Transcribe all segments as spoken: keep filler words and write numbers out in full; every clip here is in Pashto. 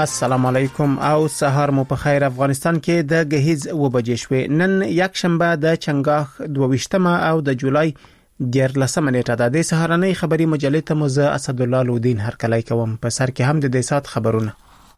السلام علیکم او سهار مو په خیر. افغانستان کې د غهیز و بجې شوې. نن یک شنبه د چنګاخ دوه او د جولای دیارلسمه نیټه ده. د سهارنۍ خبري مجلې ته مو زه اسد الله لودین هرکلی کوم. په سر کې هم د دې سات خبرونه.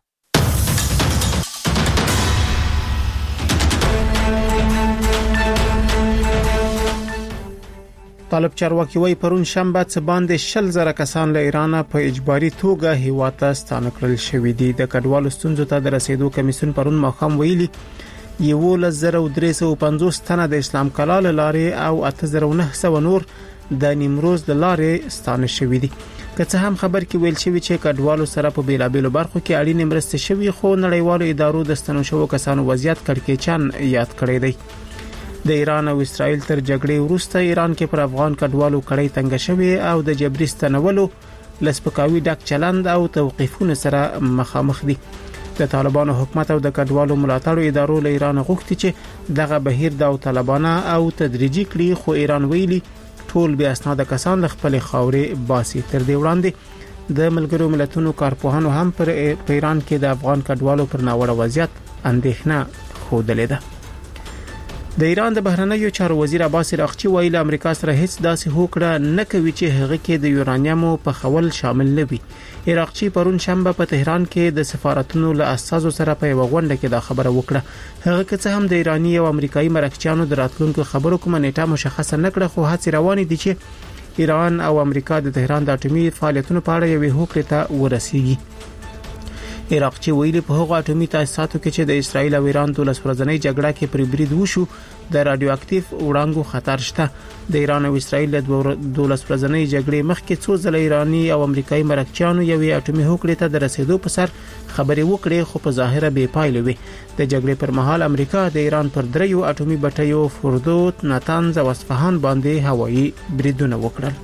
طالب چارواکي وای پرون شنبه څه باندې شل زره کسان له ایران په اجباري توګه هیواد ته ستانه کړل شوې دي. د کډوالو ستونزو ته د رسیدو کمیسیون پرون مخام ویلي یو لزر او درې سوه پنځوس تنه د اسلام کلال لارې او اته زره نه سوه نور د نیمروز د لارې ستانه شوې دي. که څه هم خبر کې ویل شوی چې کډوالو سره په بیلابیلو برخو کې اړینې مرستې شوي، خو نړیوالو ادارو د ستنو شوو کسانو وضعیت کړکېچن یاد کړی دی. د ایران او اسرائیل تر جګړې وروسته ایران کې پر افغان کډوالو کړۍ تنګ شوی او د جبري ستنولو لسپکاوي ډک چلند او توقیفونه سره مخامخ دي. د طالبانو حکومت او د کډوالو ملاتړو ادارو له ایران غوښتي چې دغه بهیر د طالبانو او تدریجي کړي، خو ایران ویلي ټول بیا اسناد کسان له خپل خاورې باسي. تر دې وړاندې د ملګرو ملتونو کارپوهانو هم پر ایران کې د افغان کډوالو پر ناوړه وضعیت اندېښنه خوده ده. د ایران د بهرنیو چارو وزیر عباس عراقچي ویلي امریکا سره هیڅ داسې هوکړه نه کوي چې هغه کې د یورانیمو په خول شامل نه وي. عراقچي پرون شنبه په تهران کې د سفارتونو له اساسو سره په غونډه کې دا خبره وکړه. هغه که څه هم د ایرانی او امریکایي مرکچیانو د راتلونکو خبرو کومه نیټه مشخصه نه کړه، خو هڅې روانې دي چې ایران او امریکا د تهران د اټومي فعالیتونو په اړه یوې هوکړې ته ورسیږي. عراقچي ویلي په هغه اټومي تاسیساتو کې چې د اسرایل او ایران دولس ورځنۍ جګړه کې پر برید وشو د رادیو اکټیو وړانګو خطر شته. د ایران او اسرایل د دولس ورځنۍ جګړې مخکې څو ځله ایرانی او امریکایي مرکچیانو یوې اټومي هوکړې ته د رسیدو په سر خبرې وکړې، خو په ظاهره بې پایلې وي. د جګړې پر مهال امریکا د ایران پر دریو اټومي بټیو فردوت، ناتنز او اصفهان باندې هوایي بریدونه وکړل.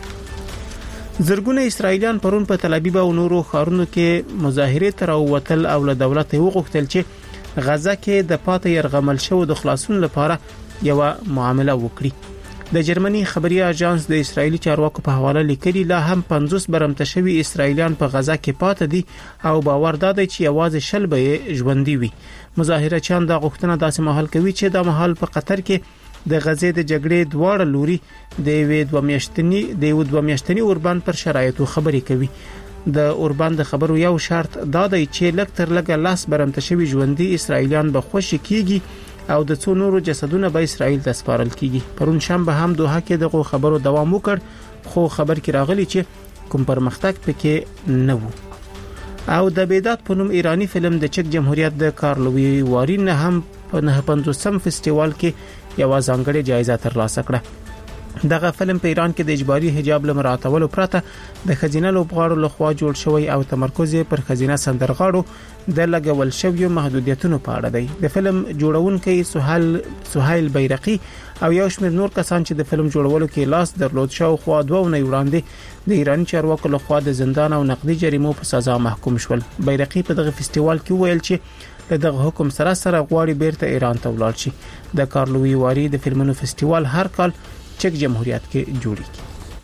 زرګونه اسرایلیان پرون په تل ابیب او نورو ښارونو کې مظاهره تر وتل او له دولت وغوښتل چې غزه کې د پاتې يرغمل شو د خلاصون لپاره یو معامله وکړي. د جرمني خبري اژانس د اسرایلی چارواکو په حواله لیکلي لا هم پنځوس برمته شوي اسرایلیان په غزه کې پاتې دي او باور دادی چې یوازې شل به ژوندۍ وي. مظاهره چان د غوښتنه داسې مهال کوي چې د مهال په قطر کې د غزې د جګړې دواړه لوري د یوې دوه میاشتنی د یو دوه میاشتنی اوربان پر شرایطو خبرې کوي. د اوربان د خبرو یو شرط دا دی چې لږ تر لږه لاس برمته شوي ژوندۍ اسرایلیان به خوشی کیږي او د څو نورو جسدونه به اسرایل ته سپارل کیږي. پرون شنبه هم دوه کې دغه خبرو دوام وکړ، خو خبر کې راغلی چې کوم پرمختګ پکې نه وو. او د بیدات په نوم ایرانی فلم د چک جمهوریت د کارلوی واری نه هم په نه پنځوسم فستیوال کې یو ځانګړې جایزه ترلاسه کړه. دغه فلم په ایران کې د اجباري حجاب لمراتولو پرته د خزینه لوبغاړو لخوا جوړ شوی او تمرکز پر خزینه سندرغاړو د لګول شویو محدودیتونو په اړه دی. د فلم جوړونکي سهیل سهیل بیرقی او یو شمېر نور کسان چې د فلم جوړولو کې لاس درلود شو خو دوه نه وړاندې د ایران چارواکو لخوا د زندان او نقدي جریمو په سزا محکوم شول. بیرقی په دغه فستیوال کې ویل چې دغه حکم سره سره غواړي بیرته ایران ته ولاړ شي. د کارلوی واری د فلمونو فستیوال هر کال چک جمهوریت کې جوړیږي.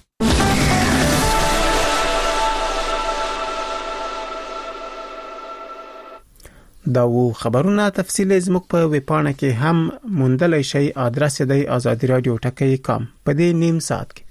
دا و خبرونه تفصیل زموږ په ویبپاڼه کې هم موندلای شئ. ادرس دی آزادی رادیو ټکی کام. په دې نیم ساعت کې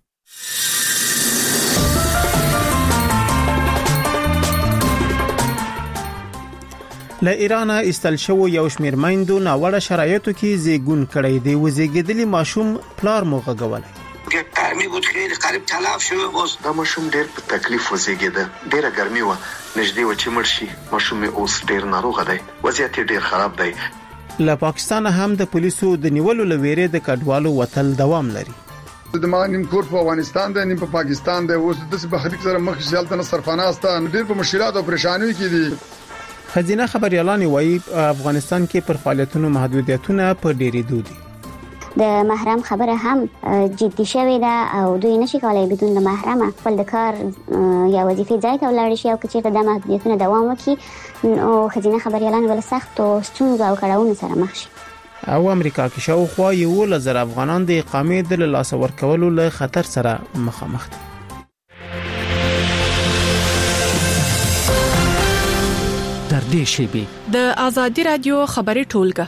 له ایران استل شو یو شمیر میندو ناوړه شرایطو کې زیګون کړی دی. وزګیدلی ماشوم پلار موغه غولای ګرمي بود خیلی قریب تلاف شو. باز دا ماشوم ډیر په تکلیف وزګیده، ډیره ګرمي و، نږدې و چې مرشي. ماشوم اوس ډیر ناروغه دی، وضعیت ډیر خراب دی. له پاکستان هم د پولیسو د نیولو لویره د کډوالو وتل دوام لري. د ما نیم کور په افغانستان دی، نیم په پاکستان دی. اوس د څه بهري سره مخ ځالته نه سرفانه استه ډیر په مشکلات او پریشانیو کې دي. خزینه خبريالان وایي افغانستان کې پر فعالیتونو محدودیتونه په ډېری دودي. د محرم خبره هم جدي شوې ده او دوی نشي کولای بدون د محرم خپل د کار یا وظیفې ځای ته ولاړ شي او چې د محدودیتونو دوام وکړي نو خزینه خبريالان ول سخت او ستونزو او کړهونو سره مخ شي. او امریکا کې شاوخوا یو لزر افغانان د اقامې د لاس ورکولو له خطر سره مخامخ دي. تر دې شیبې د ازادي رادیو خبري ټولګه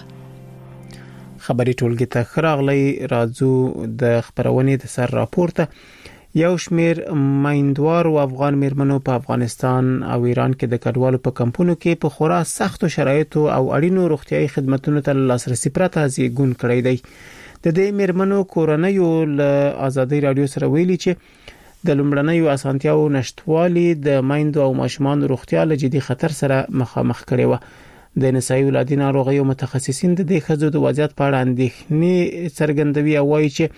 خبري ټولګه ته خراغلی راځو د خبرونې د سر راپورته. یو شمیر مایندوار او افغان میرمنو په افغانستان او ایران کې د کډوالو په کمپونو کې په خورا سختو شرایطو او اړینو روغتيایي خدماتو ته لاسرسي پرته زیږون کړی دی. د دې میرمنو کورنۍ له ازادي رادیو سره ویلي چې د لومړنیو اسانتیاو نشټوالي د مایندو او ماشومان روغتیا له جدي خطر سره مخامخ کړي و. د نسایي ولادي ناروغیو متخصصین د دې خزو د وضعیت په اړه اندېښنې څرګندوي او وایي چې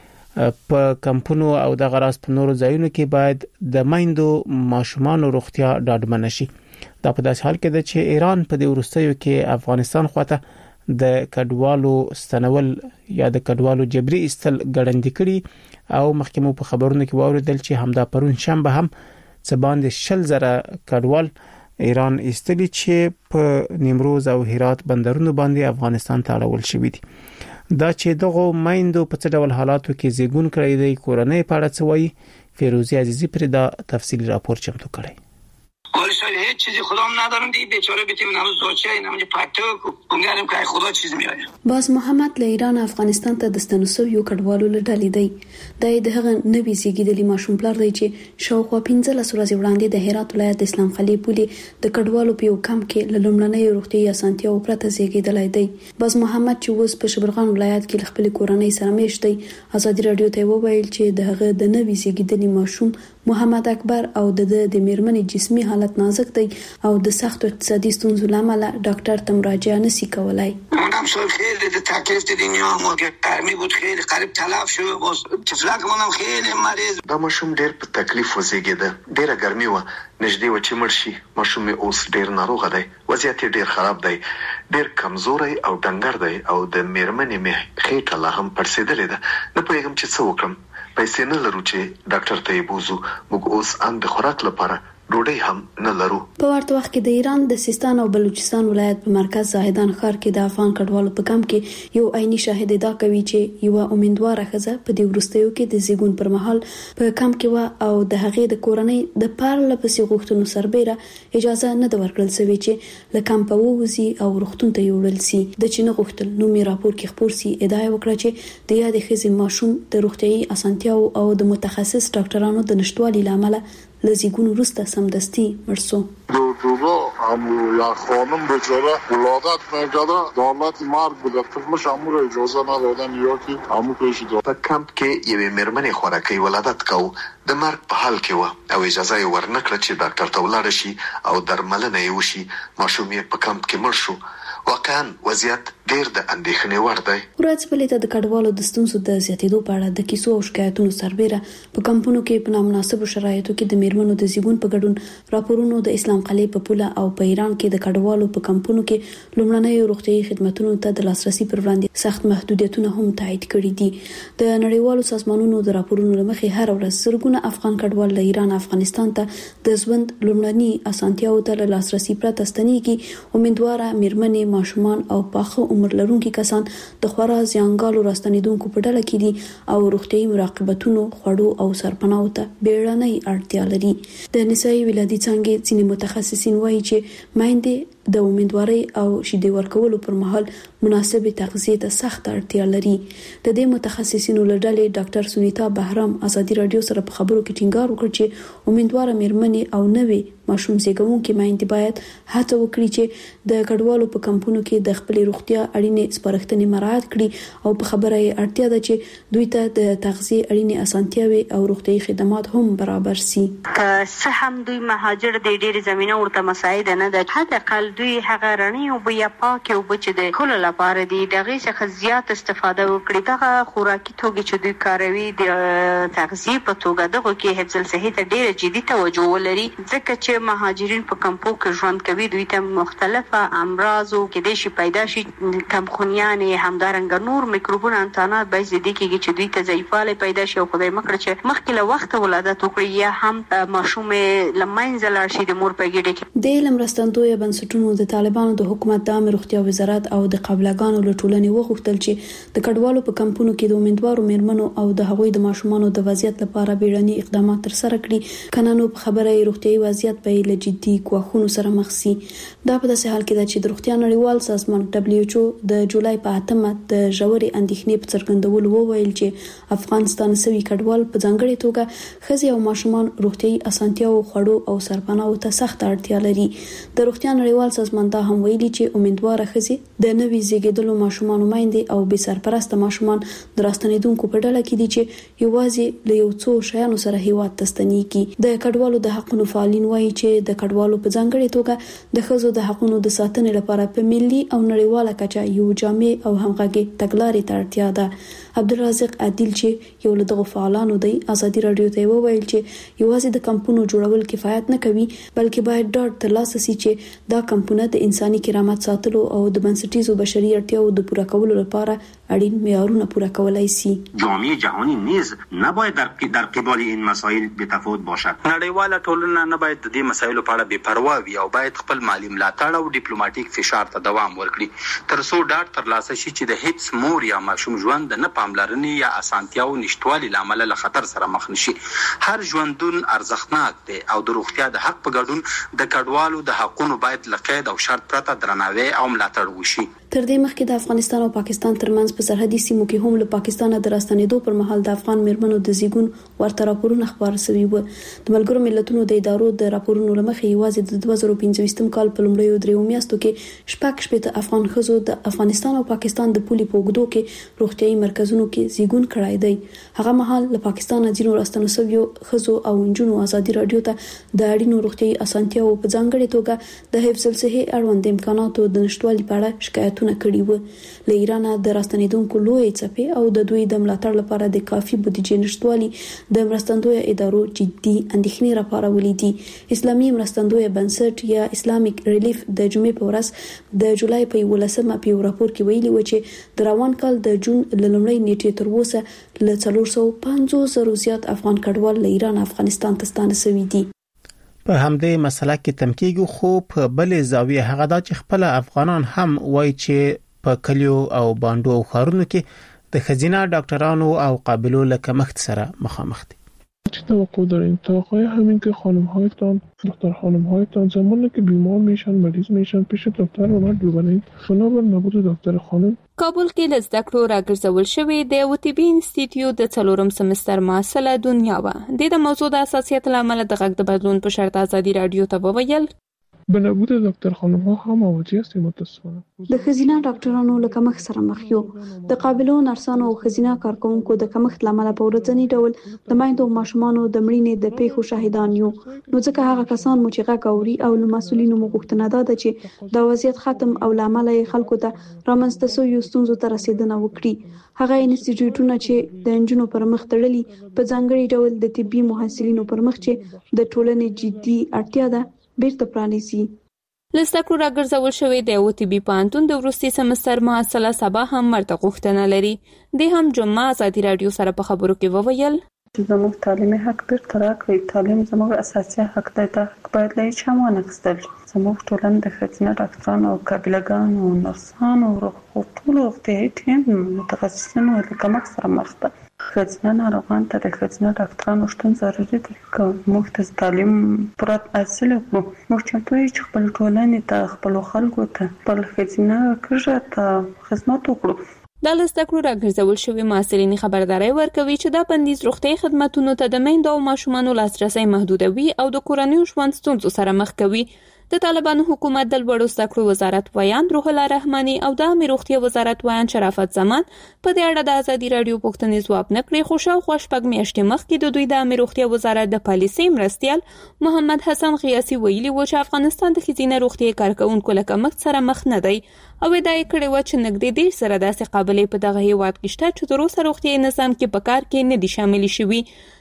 په کمپونو او د غراس په نورو ځایونو کې باید د مایندو ماشومان روغتیا ډاډمن شي. دا په داسې حال کې ده چې ایران په دې وروستیو کې افغانستان خواته د کډوالو ستنول یا د کډوالو جبري استل ګړندې کړي او مخکمو په خبرونو کې واوریدل چې همدا پرون شنبه هم څه باندې شل زره کډوال ایران استلی چې په نیمروز او هرات بندرونو باندې افغانستان ته اړول شوی دي. دا چې دغه مایندو په څه ډول حالاتو کې زیږون کړی دی کورنۍ په اړه څه وایي فیروزی عزیزی پر دا تفصیلی راپور چمتو کړی. ولی شاید هیچ چیزی خودم ندارم دی بیچاره بیتیم نماز دوچه این همونجا پکتوک اونگرم که خدا چیز میآید. باز محمد له ایران افغانستان ته د ستنسو یو کډوالو له ډلې دی. د دغه نوې زیږیدلي ماشوم پلار دی چې شاوخوا پنځلس ورځې وړاندې د هرات ولایت د اسلام خلی پولي د کډوالو په یو کمپ کې له لومړنۍ روغتي اسانتیاو پرته زیږیدلی دی. باز محمد چې اوس په شبرغان ولایت کې خپل کورنۍ سره میشت دی ازادي رادیو ته وویل چې دغه د نوې زیږیدلي ماشوم محمد اکبر او د د میرمنې جسمي حالت نازک دی او د سخت اقتصادي ستونزو لامل ډاکټر ته مراجعه نشي کولای. منم سال خیلی د تکلیف دیدیم ما که گرمی بود خیلی قریب تلف شد باز طفلک منم خیلی مریض. دا ماشوم ډیر په تکلیف وزیږیده ډیره ګرمي و نږدې و چې مړ شي. ماشوم اوس ډیر ناروغ دی وضعیت ډیر خراب دی ډیر کمزوري او ډنګر دی او د میرمنې مې خېټه لا هم پړسېدلې ده نه پوهیږم چې څه وکړم. پیسې نه لرو چې ډاکټر ته یې بوزو موږ اوس ان د خوراک لپاره ډوډۍ هم نه لرو. په ورته وخت کې د ایران د سیستان او بلوچستان ولایت په مرکز زاهدان ښار کې د افغان کډوالو په کمپ کې یو عیني شاهد ادعا کوي چې یو امیدواره ښځه په دې وروستیو کې د زیږون پر مهال په کمپ کې و او د هغې د کورنۍ د پارله پسې غوښتنو سربېره اجازه نه د ورکړل شوې چې له کمپ ووځي او روغتون ته یوړل شي. د چینه غوښتل نو می راپور کې خبر سي ادعا وکړه چې د یادې ښځې ماشوم د روغتيایي اسانتیاو او د متخصص ډاکټرانو د نشټوالي لامل لزیگون روستا سمدستی مرسو دورا همو یا خانم بچاره ولادت میکرده دولت مرگ بوده طفلش همو را اجازه ندادن یا که همو پیشی داد. په کمپ کې یوې میرمنې خوراکي ولادت کو د مرګ په حال کې و او اجازه یې ورنکړه چې ډاکټر ته ولاړ شي او درملنه یې وشي. ماشوم یې په کمپ کې مړ شو. واقعا وضعیت ډیر د اندېښنې وړ دی. ورځ په لیته د کډوالو د ستونزو د زیاتېدو په اړه د کیسو او شکایتونو سربېره په کمپونو کې په نامناسبو شرایطو کې د میرمنو د زیږون په ګډون راپورونو د اسلام قلعه په پوله او په ایران کې د کډوالو په کمپونو کې لومړنۍ روغتيایي خدماتو ته د لاسرسي پر وړاندې سخت محدودیتونه هم تایید کړي دي. د نړیوالو سازمانونو د راپورونو لمخې هر ورځ زرګونه افغان کډوال له ایران افغانستان ته د ژوند لومړنۍ اسانتیاو ته لاسرسي پرته ستنېږي. امیدواره میرمنې ماشومان او پاخه عمر لرونکي کسان د خورا زیانګالو راستنیدونکو په ډله کې دي او روغتيایي مراقبتونو خوړو او سرپناو ته بیړنۍ اړتیا لري. د نسایي ولادي څنګه ځینې متخصصین وایي چې مایندې د امیدواري او شیدې ورکولو پر مهال مناسبه تغذیه ته سخت اړتیا لري. د دې متخصصینو له ډلې ډاکټر سونیتا بهرام ازادي رادیو سره په خبرو کې ټینګار وکړ چې امیدواره میرمنې او نوې ماشوم زیږونکي مایندې باید هڅه وکړي چې د کډوالو په کمپونو کې د خپل روغتیا اړینې سپارښتنې مراعات کړي او په خبره یې اړتیا ده چې دوی ته د تغذیه اړینې اسانتیاوي او روغتيایي خدمات هم برابر شي. که څه هم دوی مهاجر د ډېر زمينه ورته مساعد نه ده حتی اقل دوی هغه رڼي او بیا پاک او بچ د کول لپاره دي دغه څخه زیات استفاده وکړي. دغه خوراکي توګه چې دوی کاروي د تغذیه په توګه دغه کې حفظ الصحه ته ډېر جدي توجه ولري ځکه چې مهاجرین په کمپو کې ژوند کوي. دوی ته مختلفه امراضو کې د شي پیدا شي کمخونیان همدارنګ نور میکروبونه انتانات به زیاتې کېږي چې دوی ته ضعیفاله پیدا شي او خدای مکړه چې مخکې له وخت ولادت وکړي یا هم ماشوم لمنځه لاړ شي د مور په ګډه کې. د علم راستندوی بنسټونو بنسټونو د طالبانو د حکومت د عامه روغتیا وزارت او د قابلګانو له ټولنې وغوښتل چې د کډوالو په کمپونو کې د امیدوارو میرمنو او د هغوی د ماشومانو د وضعیت لپاره بیړني اقدامات ترسره کړي، کنه نو په خبره روغتیايي وضعیت په له جدي ګواښونو سره مخ شي. دا په داسې حال کې ده چې د روغتیا نړیوال سازمان دبليو ایچ او د جولای په اتمه د ژورې اندېښنې په څرګندولو وویل چې افغانستان سوي کډوال په ځانګړي توګه ښځې او ماشومان روغتیايي اسانتیاو خوړو او سرپناهو ته سخت اړتیا لري. د روغتیا نړیوال سازمان دا هم ویلي چې امیدواره ښځې د نوي زیږیدلو ماشومان مایندې او بې سرپرسته ماشومان د راستنیدونکو په ډله کې دي چې یوازې له یو څو شیانو سره هیواد ته ستنېږي. د کډوالو د حقوقو فعالین وایي چې د کډوالو په ځانګړي توګه د ښځو د حقوقو د ساتنې لپاره په ملي او نړیواله کچه یو جامع او همغږي تګلارې ته اړتیا ده. عبدالرزاق عادل چې یو له دغو فعالانو دی ازادي رادیو ته وویل چې یوازې د کمپونو جوړول کفایت نه کوي، بلکې باید ډاډ ترلاسه شي چې دا کمپونه د انساني کرامت ساتلو او د بنسټیزو بشري اړتیاو د پوره کولو لپاره اړین معیارونه پوره کولای شي. جامعه جهانی نیز نباید در در قبال این مسائل بی‌تفاوت باشد. نړیواله ټولنه نه باید د دې مسایلو په اړه بې پروا وي او باید خپل مالی ملاتړ او ډیپلوماټیک فشار ته دوام ورکړي تر څو ډاډ ترلاسه شي چې د هیڅ مور یا ماشوم ژوند د نه پاملرنې یا اسانتیاو نشټوالي لامل له خطر سره مخ نشي. هر ژوندون ارزښتناک دی او د روغتیا د حق په ګډون د کډوالو د حقوقو باید له قید او شرط پرته درناوی او ملاتړ وشي. تر دې مخکې د افغانستان او پاکستان ترمنځ په سرحدي سیمو کې هم له پاکستانه د راستنېدو پر مهال د افغان میرمنو د زیږون ورته راپورونه خبر شوي وو. د ملګرو ملتونو د ادارو د راپورونو لمخې یوازې د دوه زره پنځه کال په لومړیو دریو میاشتو کې شپږ شپېته افغان ښځو د افغانستان او پاکستان د پولې په اوږدو کې روغتیايي مرکزونو کې زیږون کړی دی. هغه مهال له پاکستان ځینو راستنو شویو ښځو او نجونو ازادي رادیو ته د اړینو روغتیايي اسانتیاو په ځانګړي توګه د حفظ الصحه اړوند امکاناتو د نشټوالي په اړه شکایتونه کړي وو. له ایران د راستنیدونکو لوی څپې او د دوی د ملاتړ لپاره د کافي بودیجې نشټوالي د مرستندوی ادارو جدي اندېښنې راپارولې دي. اسلامي مرستندوی بنسټ یا اسلامیک ریلیف د جمعې په ورځ د جولای په یولسمه په یو راپور کې ویلي و چې د روان کال د جون له لومړۍ نیټې تر اوسه له څلور سوه پنځوس زرو زیات افغان کډوال له ایران افغانستان ته ستانه شوي دي. په همدې مسله کې تمکیږي، خو په بلې زاویه هغه دا چې خپل افغانان هم وایي چې په کلیو او باندو او ښارونو کې د ښځینه ډاکټرانو او قابلو له کمښت سره مخامخ دي. چه توقع داریم؟ توقع همین که خانم‌هایتان دختر خانم‌هایتان زمانی که بیمار میشن مریض میشن پیش دکتر اومد ببرید بنابر نبود دکتر خانم. کابل کې له زده کړو راګرځول شوې د یو طبي انسټیټیوټ د څلورم سمستر محصله دنیا وه. د موضوع د حساسیت له امله د غږ د بدلون په شرط ازادي رادیو ته وویل به نبود دکتر خانم ها هم مواجه هستیم متاسفانه. د ښځینه ډاکټرانو له کمښت سره مخ یو. د قابلو نرسانو او ښځینه کارکونکو د کمښت لامل په ورځنی ډول د مایندو ماشومانو د مړینې د پیښو شاهدان یو. نو ځکه هغه کسان مو چې غږ اوري او له مسولینو مو غوښتنه ده چې د وضعیت ختم او لامل خلکو ته رامنځته شویو ستونزو ته رسیدنه وکړي. هغه انسټیټیوټونه چې د انجونو پر مخ تړلي په ځانګړي ډول د طبي محصلینو پر مخ چې د ټولنې جدي اړتیا ده بیرته پرانیزي. لسته راګرځول شوې د یو طبي پوهنتون د وروستي سمستر محصله سبا هم مرته غوښتنه لري. د هم جمعه ازادي رادیو سره په خبرو کې وویل زموږ تعلیمي حق بیرته راکړئ. تعلیم زموږ اساسي حق دی. دا حق باید له هیچا وانخیستل شي. زموږ ټولنه د ښځینه ډاکټرانو او قابلګانو او نرسانو او ټولو روغتیايي ټیم متخصصینو له کمښت سره مخ ده. ښځینه ناروغانو ته د ښځینه ډاکټرانو شتون ضروري دی که موږ ته تعلیم پوره حاصل کړو. موږ چمتو یو چې خپل ټولنې ته خپلو خلکو ته خپل ښځینه کږه ته خدمت وکړو. د لسته کړو راګرځول شوي محصلین خبرداري ورکوي چې دا بندیز روغتیايي خدماتونو ته د میندو او ماشومانو لاسرسي محدودوي او د کورنیو ژوند ستونزو سره مخ کوي. د طالبانو حکومت د لوړو زده کړو وزارت ویان روح الله رحماني او د عامه روغتیا وزارت ویان شرافت زمان په دې اړه د ازادي رادیو پوښتنې ځواب نه کړی. خو شاوخوا شپږ میاشتې مخکې د دوی د عامه روغتیا وزارت د پالیسۍ مرستیال محمد حسن غیاسي ویلي و چې افغانستان د ښځینه روغتیا کارکونکو له کمښت سره مخ نه دی او دا یې کړې و چې نږدې ډېر سره داسې قابلې په دغه هیواد کې شته چې تر اوسه روغتیايي نظام کې په کار کې نه دي شامل شوي.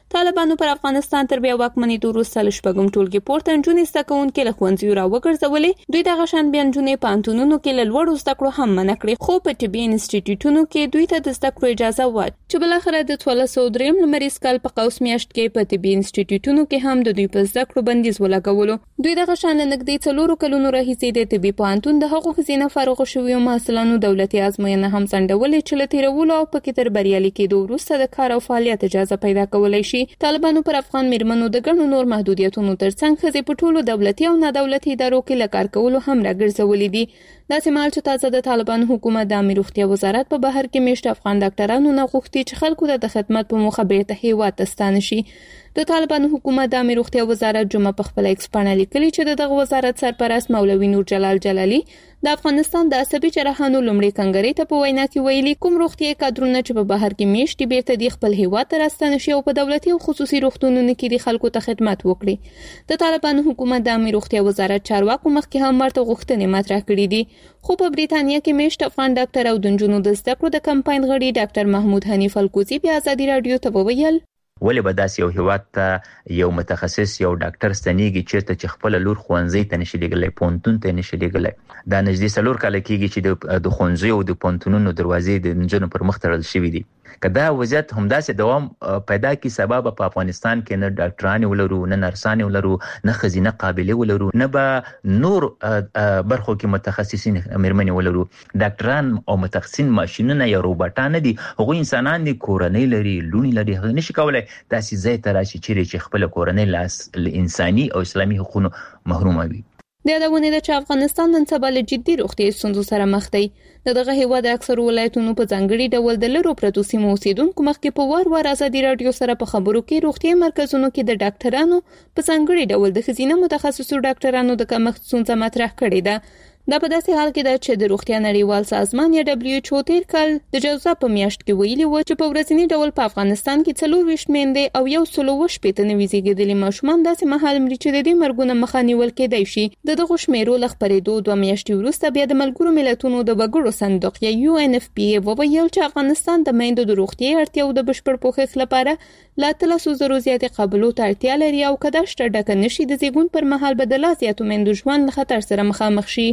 طالبانو پر افغانستان تر بیا واکمنېدو وروسته له شپږم ټولګي پورته نجونې زده کوونکې له ښوونځیو راوګرځولې. دوی دغه شان بیا نجونې پوهنتونونو کې له لوړو زده کړو هم منع کړې، خو په طبي انسټیټیوټونو کې دوی ته د زده کړو اجازه وه چې بالاخره د څوارلس سوه درېیم لمریز کال په قوس میاشت کې په طبي انسټیټیوټونو کې هم د دوی په زده کړو بندیز ولګولو. دوی دغه شان له نږدې څلورو کلونو راهیسې د طبي پوهنتون د هغو ښځینه فارغو شویو محصلانو دولتي ازموینه هم ځنډولې چې له تېرولو او پکې تر بریالي کېدو وروسته د کار او فعالیت اجازه پیدا کولی شي. طالبانو پر افغان میرمنو د ګڼو نور محدودیتونو ترڅنګ ښځې په ټولو دولتي او نادولتي ادارو کې له کار کولو هم راګرځولې دي. داسې مهال چې تازه د طالبانو حکومت د عامه روغتیا وزارت په بهر کې میشته افغان ډاکټرانو نه غوښتي چې خلکو ته د خدمت په موخه بیرته هیواد ته ستانه شي. د طالبانو حکومت د عامه روغتیا وزارت جمعه په خپل ایکس پاڼه لیکلي چې دغه وزارت سرپرست مولوي نور جلال جلالي د افغانستان د عصبي جراحانو لومړي کنګرې ته په وینا کې ویلي کوم روغتیايي کادرونه چې په بهر کې میشتي بیرته د خپل هیواد ته راستنه شي او په دولتي او خصوصي روغتونونو کې د خلکو ته خدمت وکړي. د طالبانو حکومت د عامه روغتیا وزارت چارواکو مخکې هم ورته غوښتنې مطرح کړې دي، خو په بریتانیا کې میشت افغان ډاکټر او د نجونو د زده کړو د کمپاین غړي ډاکټر محمود حنیف الکوزي بیا ازادي رادیو ته وویل ولې به داسې یو هیواد ته یو متخصص یو ډاکټر ستنیږي چېرته چې خپل لور ښوونځي ته نشي لیږلی، پوهنتون ته نشي لیږلی. دا نږدې څلور کاله کېږي چې د ښوونځیو او د پوهنتونونو دروازې د نجونو پر مخ تړل شوي دي. که دا وضعیت همداسې دوام پیدا کړي سبا به په افغانستان کې نه ډاکټرانې ولرو، نه نرسانې ولرو، نه ښځینه قابلې ولرو، نه به نور برخو کې متخصصین مېرمنې ولرو. ډاکټران او متخصصین ماشینونه یا روباټان نه دي، هغوی انسانان دي، کورنۍ لري، لوڼې لري، هغه نشي کولی داسې ځای ته راشي چیرې چې خپله کورنۍ له انساني او اسلامي حقونو محرومه وي. د یادونې ده چې افغانستان نن سبا له جدي روغتیايي ستونزو سره مخ دی. د دغه هیواد اکثر ولایتونو په ځانګړي ډول د لرو پرتو سیمو اوسیدونکو مخکې په وار وار ازادي رادیو سره په خبرو کې روغتیايي مرکزونو کې د ډاکټرانو په ځانګړي ډول د ښځینه متخصصو ډاکټرانو د کمښت ستونزه مطرح کړې ده. دا په داسې حال کې ده چې د روغتیا نړیوال سازمان یا دبلیو ایچ او تیر کال د جوزا په میاشت کې ویلي و چې په ورځنی ډول په افغانستان کې څلور ویشت میندې او یو سل او شپېته نوي زیږیدلي ماشومان داسې مهال مري چې د دې مرګونو مخه نیول کېدای شي. د دغو شمیرو له خپرېدو دوه میاشتې وروسته بیا د ملګرو ملتونو د وګړو صندوق یا یو ان اف پی ای وویل چې افغانستان د میندو د روغتیايي اړتیاو د بشپړ پوښښ لپاره له اتلسو زرو زیاتې قابلو ته اړتیا لري او که دا شته ډکه نشي د زیږون پر مهال به د لا زیاتو میندو ژوند له خطر سره مخامخ شي.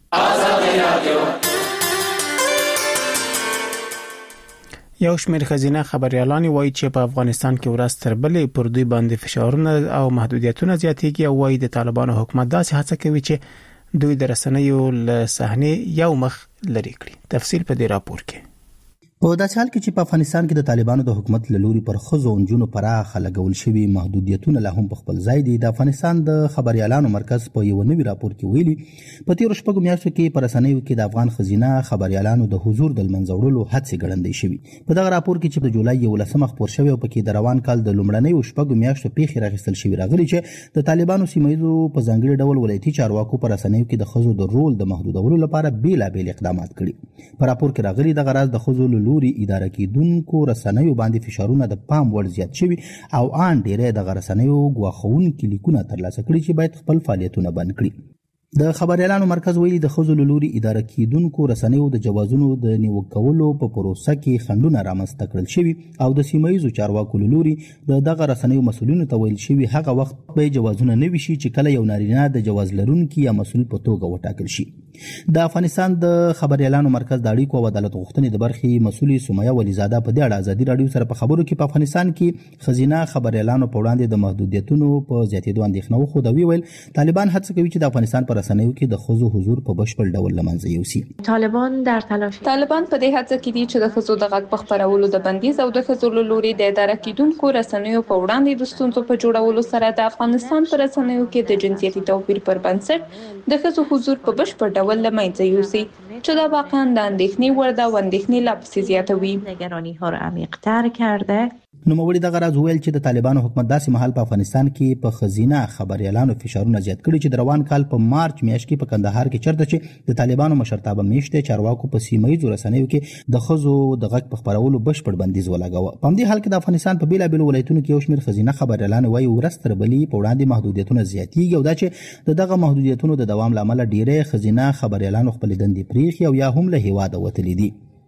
یو شمېر ښځینه خبریالان وایي چې په افغانستان کې ورځ تر بلې پر دوی باندې فشارونه او محدودیتونه زیاتېږي او وایي د طالبانو حکومت داسې هڅه کوي چې دوی د رسنیو له صحنې یو مخ لري کړي. تفصیل په دې راپور کې. په داسې حال کې چې په افغانستان کې د طالبانو د حکومت له لوري پر ښځو او نجونو پراخه لګول شوي محدودیتونه لا هم په خپل ځای دي. د افغانستان د خبریالانو مرکز په یو نوي راپور کې ویلي په تیرو شپږو میاشتو کې په رسنیو کې د افغان ښځینه خبریالانو د حضور د لمنځه وړلو هڅې ګړندۍ شوي. په دغه راپور کې چې د جولای یولسمه خپور شوی او پکې د روان کال د لومړنیو شپږو میاشتو پیښې راغستل شوي راغلي چې د طالبانو سیمه‌ییزو په ځانګړي ډول ولایتي چارواکو په رسنیو کې د ښځو د رول د محدودولو لپاره بیلابیل اقدامات کړي. په راپور کې راغلي دغه راز د ښځو له لوري اداره کې دونکو رسنیو باندې فشارونه د پام وړ زیات شوي او آن ډیری د رسنیو ګواښونکي لیکونه ترلاسه کړي چې باید خپل فعالیتونه بند کړي. د خبریالانو مرکز ویلي د ښځو له لوري اداره کېدونکو رسنیو د جوازونو د نیوکه کولو په پروسه کې خنډونه رامنځته کړل شوي او د سیمه‌ییزو چارواکو له لوري د دغه رسنیو مسؤلینو ته ویل شوي هغه وخت به جوازونه نه وي شي چې کله یو نارینه د جواز لرونکي یا مسؤل په توګه وټاکل شي. د افغانستان د خبریالانو مرکز د اړیکو او عدالت غوښتنې د برخې مسؤلې سمیه ولیزاده په دې اړه ازادي رادیو سره په خبرو کې په افغانستان کې ښځینه خبریالانو په وړاندې د محدودیتونو په زیاتېدو اندېښنه وښوده. ویل طالبان هڅه کوي چې د افغانستان په رسنیو کې د ښځو حضور په بشپړ ډول له منځه یوسي. طالبان در تلاش طالبان په دې هڅه کې دي چې د ښځو د غږ په خپرولو د بندیز او د ښځو له لوري د اداره کېدونکو رسنیو په وړاندې د ستونزو په جوړولو سره د افغانستان په رسنیو کې د جنسیتي توپیر پر بنسټ د ښځو حضور په بشپړ ډول له منځه یوسي چې دا واقعا د اندېښنې وړ ده او اندېښنې لا پسې زیاتوي. نگرانی‌ها را عمیق‌تر کرده. نوموړي دغه راز ویل چې د طالبانو حکومت داسې مهال په افغانستان کې په ښځینه خبریالانو فشارونه زیات کړي چې د روان کال په مارچ میاشت کې په کندهار کې چرته چې د طالبانو مشرتابه میشته چارواکو په سیمه‌ییزو رسنیو کې د ښځو د غږ په خپرولو بشپړ بندیز ولګاوه. په همدې حال کې د افغانستان په بیلابیلو ولایتونو کې یو شمېر ښځینه خبریالان وایي ورځ تر بلې په وړاندې محدودیتونه زیاتېږي او دا چې د دغه محدودیتونو د دوام له امله ډېری ښځینه خبریالانو خپلې دندې پرېښي او یا هم له هیواده وتلي دي.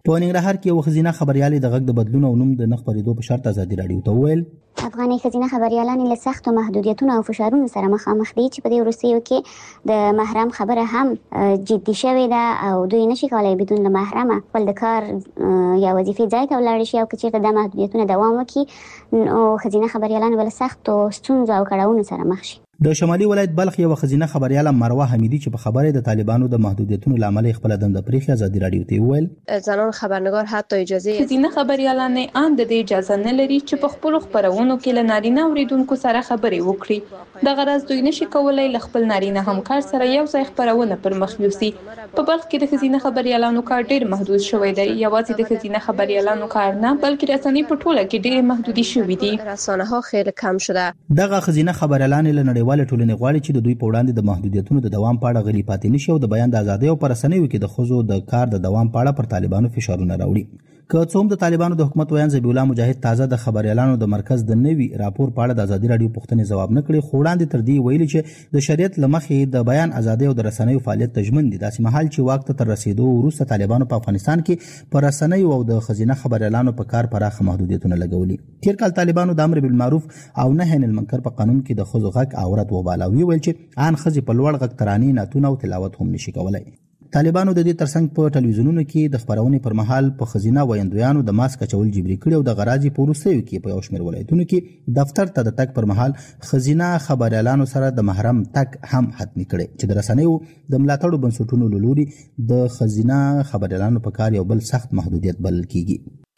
په ننګرهار کې یو ښځینه خبريالې د غږ د بدلون او نوم د نه خپرېدو په شرط ازادي راډیو ته وویل افغاني ښځینه خبريالانې له سختو محدودیتونو او فشارونو سره مخامخ دي چې په دې وروستیو کې د محرم خبره هم جدي شوې ده او دوی نشي کولای بدون له محرمه خپل د کار یا وظیفې ځای ته ولاړ شي او که چېرته دا محدودیتونه دوام وکړي نو ښځینه خبريالانې به له سختو ستونزو او کړاوونو سره مخ شي. د شمالي ولایت بلخ یو ښځینه خبرياله مروه حمیدی چې په خبره د طالبانو د محدودیتونو لامل خپل دنده پریخي ازادي راډیو ته ویل زنان خبرنگار حتی اجازه ښځینه خبريالانې ان د دې اجازه نه لري چې په خپل خبرونو کې له نارینه اوریدونکو سره خبرې وکړي. د غرض دوی نشي کولای له خپل نارینه همکار سره یو ځای خبرونه پر مخ یوسي. په بلخ کې د ښځینه خبريالانو کار ډیر محدود شوی دی. یوازې د ښځینه خبريالانو کار نه بلکې رسنۍ په ټوله کې ډیر محدودي شوې دي. رسانه ها خیلی کم شده. دغه ښځینه خبريالانې له نړیوال ټولنې غواړي چې د دوی په وړاندې د محدودیتونو د دوام په اړه غلي پاتې نشي او د بیان د ازادۍ او پر رسنیو کې د ښځو د کار د دوام په اړه پر طالبانو فشارونه راوړي. که څوم د طالبانو د حکومت ویان ذبیح الله مجاهد تازه د خبريالانو د مرکز د نوي راپور په اړه د ازادي راډیو پوښتنې ځواب نه کړي، خو وړاندې تر دې ویلي چې د شریعت لمخې د بیان ازادۍ او د رسنیو فعالیت تضمین دي. داسې مهال چې واک ته تر رسیدو وروسته طالبانو په افغانستان کې پر رسنیو او د ښځینه خبريالانو په کار پراخه محدودیتونه لګولي. تیر کال طالبانو د امر بالمعروف او نهي عن المنکر په قانون کې د ښځو غږ عورت وباله او ویل چې ان ښځې په لوړ غږ ترانې نعتونه او تلاوت هم نشي کولای. طالبانو د دې ترڅنګ په ټلویزیونونو کې د خبرونې پر مهال په ښځینه ویندویانو د ماسک اچول جبري کړي او د غراجي په وروستیو کې په یو شمېر ولایتونو کې دفتر ته د تګ پر مهال ښځینه خبريالانو سره د محرم تګ هم حتمي کړي چې د رسنیو د ملاتړو بنسټونو له لوري د ښځینه خبريالانو په کار یو بل سخت محدودیت بلل کیږي.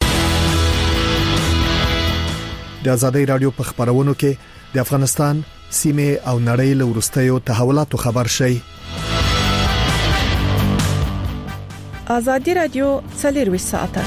د ازادي راډیو په خبرونو کې د افغانستان سیمه او نړۍ له وروستیو تحولاتو خبر شي. ازادي راډیو څلور ساعته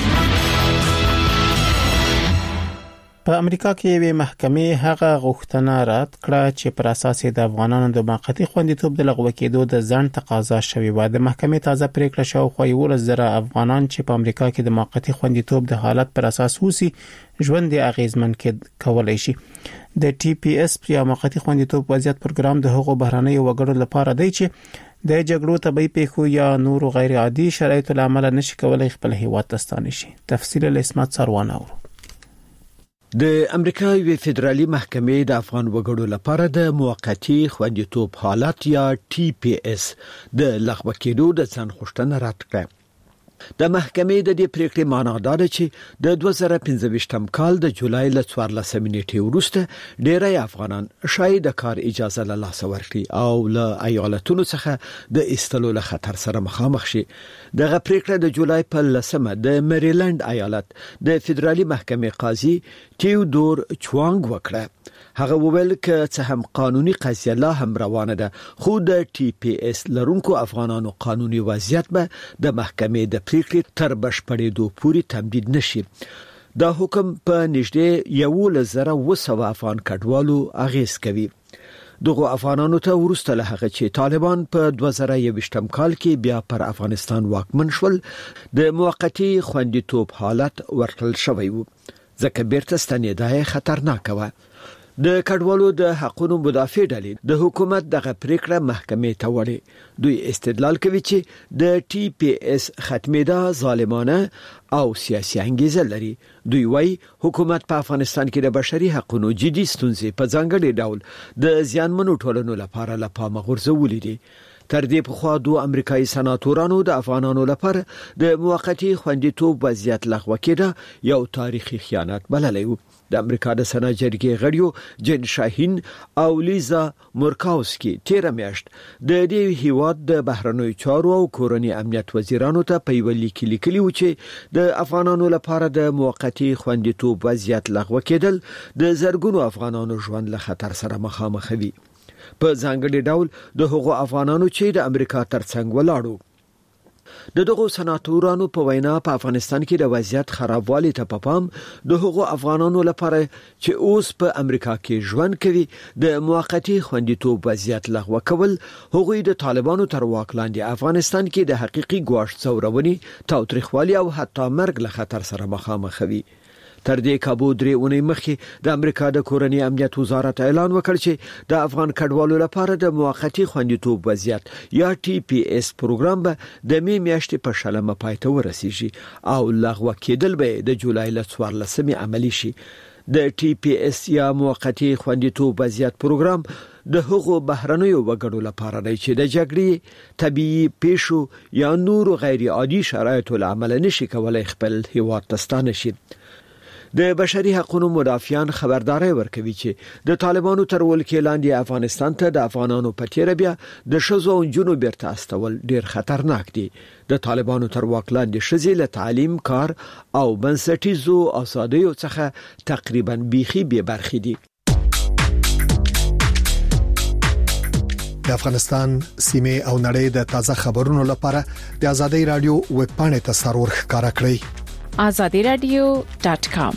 په امریکا کې یوه محکمې هغه غوښتنه رد کړه چې پر اساس د افغانانو د موقتی خوندیتوب د لغوه کېدو د ځنډ تقاضا شوې و. د محکمې تازه پریکړه شاوخوا یو لزر افغانان چې په امریکا کې د موقتی خوندیتوب د حالت پر اساس وسی ژوند د اغیزمن کې کولای شي. د ټي پی اس یا موقتی خوندیتوب وضعیت پروګرام د هغو بهراني وګړو لپاره دی چې د جګړو طبي پیښو یا نور غیر عادي شرایطو لامل نشي کولای خپل هیواد ته ستانه شي. تفصیل له اسمت سروانه ورو. د امریکا یو فدرالي محکمې د افغان وګړو لپاره د موقتی خوندیتوب حالت یا ټي پی اس د لغوه کېدو د ځان غوښتنه رد کړه. د محکمې د دې پریکړې معنا دا ده چې د دوه زره پنځه کال د جولای ل څوارلسمې نیټې وروسته ډېری افغانان شاید د کار اجازه له لاسه ورکړي او له ایالتونو څخه د ایستلو له خطر سره مخامخ شي. دغه پریکړه د جولای په لسمه د میریلند ایالت د فدرالي محکمې قاضي تیودور چوانګ وکړه. هغه وویل ک چې هم قانوني قضیه لا هم روانه ده، خو د ټي پی اس لرونکو افغانانو قانوني وضعیت به د محکمې د پریکړې تر بشپړېدو پورې تمدید نشي. دا حکم په نږدې یو زره و سوه افغان کډوالو اغیز کوي. دغه افغانانو ته ورسته له هغه چې طالبان په دوه زره یوویشتم کال کې بیا پر افغانستان واکمن شول د موقتی خوندیتوب حالت ورکړل شوی و، ځکه بیرته ستنېدای خطرناک و. د کډوالو د حقوقو مدافع ډلې د حکومت دغه پریکړه محکمې ته وړي. دوی استدلال کوي چې د ټي پی اس ختمېدا ظالمانه او سیاسي انګیزه لري. دوی وايي حکومت په افغانستان کې د بشري حقوقو جدي ستونزې په ځانګړي ډول د زیانمنو ټولنو لپاره له پامه غورځولې دي. تر دې په خوا دوه امریکایي سناتورانو د افغانانو لپاره د موقتی خوندیتوب وضعیت لغوه کېده یو تاریخي خیانت بللی و. د امریکا د سنا جرګې غړیو جن شاهین او لیزا مورکاوسکی تیر میاشت د دې هیواد د بهرنیو چارو او کورنۍ امنیت وزیرانو ته په یو لیک لیکلی و چې د افغانانو لپاره د موقتی خوندیتوب وضعیت لغوه کېدل د زرګونو افغانانو ژوند له خطر سره مخامخ وي. په ځانګړي ډول د هغو افغانانو چې د امریکا ترڅنګ ولاړو. د دغو سناتورانو په وینا په افغانستان کې د وضعیت خرابوالي ته په پام د هغو افغانانو لپاره چې اوس په امریکا کې ژوند کوي د موقتی خوندیتوب وضعیت لغوه کول هغوی د طالبانو تر واک لاندې افغانستان کې د حقيقي ګواښ څورونی تاوتریخوالي او حتی مرګ له خطر سره مخامخ وي. تر دې کابو درې اونۍ مخکې د امریکا د کورنۍ امنیت وزارت اعلان وکړ چې د افغان کډوالو لپاره د موقتی خوندیتوب وضعیت یا ټي پی اس پروګرام به د می میاشتې په شلمه پای ته ورسیږي او لغوه کېدل به د جولای ل څوارلسمې عملی شي. د ټي پی اس یا موقتی خوندیتوب وضعیت پروګرام د هغو بهرنیو وګړو لپاره دی چې د جګړې طبيعي پیښو یا نور غیر عادي شرایطو له امله نشي کولای خپل هیواد ته ستانه شي. د بشري حقوقو مدافعان خبرداري ورکوي چې د طالبانو تر ولکې لاندې افغانستان ته د افغانانو په تیر بیا د شذو او جنو بیرته استول ډیر خطرناک دي. د طالبانو تر واک لاندې شذې له تعلیم، کار او بنسټیزو آزادیو څخه تقریبا بیخي بې برخې دي. د افغانستان سیمه او نړۍ د تازه خبرونو لپاره د آزادۍ رادیو ویب پاڼې ته سرور ښکارا کړئ آزادی رادیو ډاٹ کام.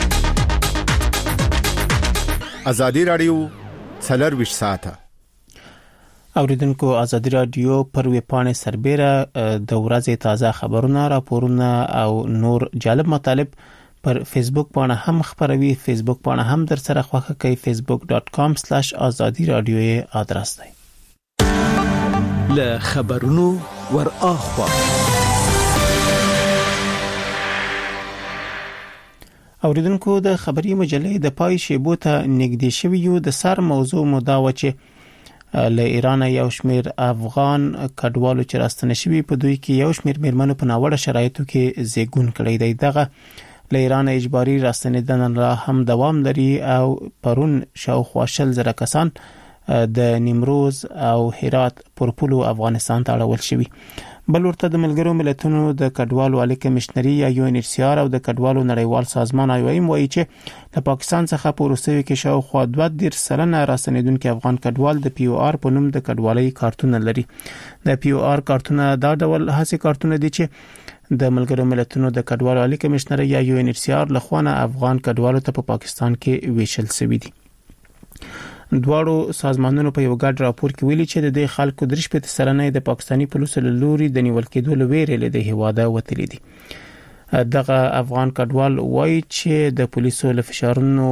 آزادی رادیو څلور ساعته اوریدونکو آزادی رادیو پر ویب پاڼې سربېره د ورځې تازه خبرونه، راپورونه او نور جالب مطالب پر فیسبوک باندې هم خبروي. فیسبوک باندې هم در سره خوښه کوي facebook dot com slash azadi radio آدرس دی. له خبرونو ور اخوا اوریدونکو د خبري مجلې د پای شیبو ته نږدې شوی یو د سر موضوع مودا و چې له ایران یو شمیر افغان کډوالو چې راستنه شوی په دوی کې یو شمیر میرمنو په ناوړه شرایطو کې زیږون کړی دی. دغه له ایران اجباري راستنیدن لا هم دوام لري او پرون شاوخوا شل زره کسان د نیمروز او هرات پر پولو افغانستان ته اړول شوی. بل ورته د ملګرو ملتونو د کډوالو عالی کمشنري یا یو ان ایچ سی آر او د کډوالو نړیوال سازمان آی او ایم وایي چې د پاکستان څخه په روسیه کې شاوخوا دوه دېرش سلنه راستنیدونکو افغان کډوال د پی او آر په نوم د کډوالۍ کارتونه لري. د پی او آر کارتونه دا ډول هڅې کارتونه دي چې د ملګرو ملتونو د کډوالو عالی کمشنري یا یو ان ایچ سی آر لخوا افغان کډوالو ته په پاکستان کې ویشل شوی دي. دواړو سازمانونو په یو ګډ راپور کې ویلي چې د دې خلکو درش په سرنه د پاکستانی پولیسو له لوري د نیول کېدو لویرې له هواده وتلې دي. دغه افغان کډوال وایي چې د پولیسو له فشارونو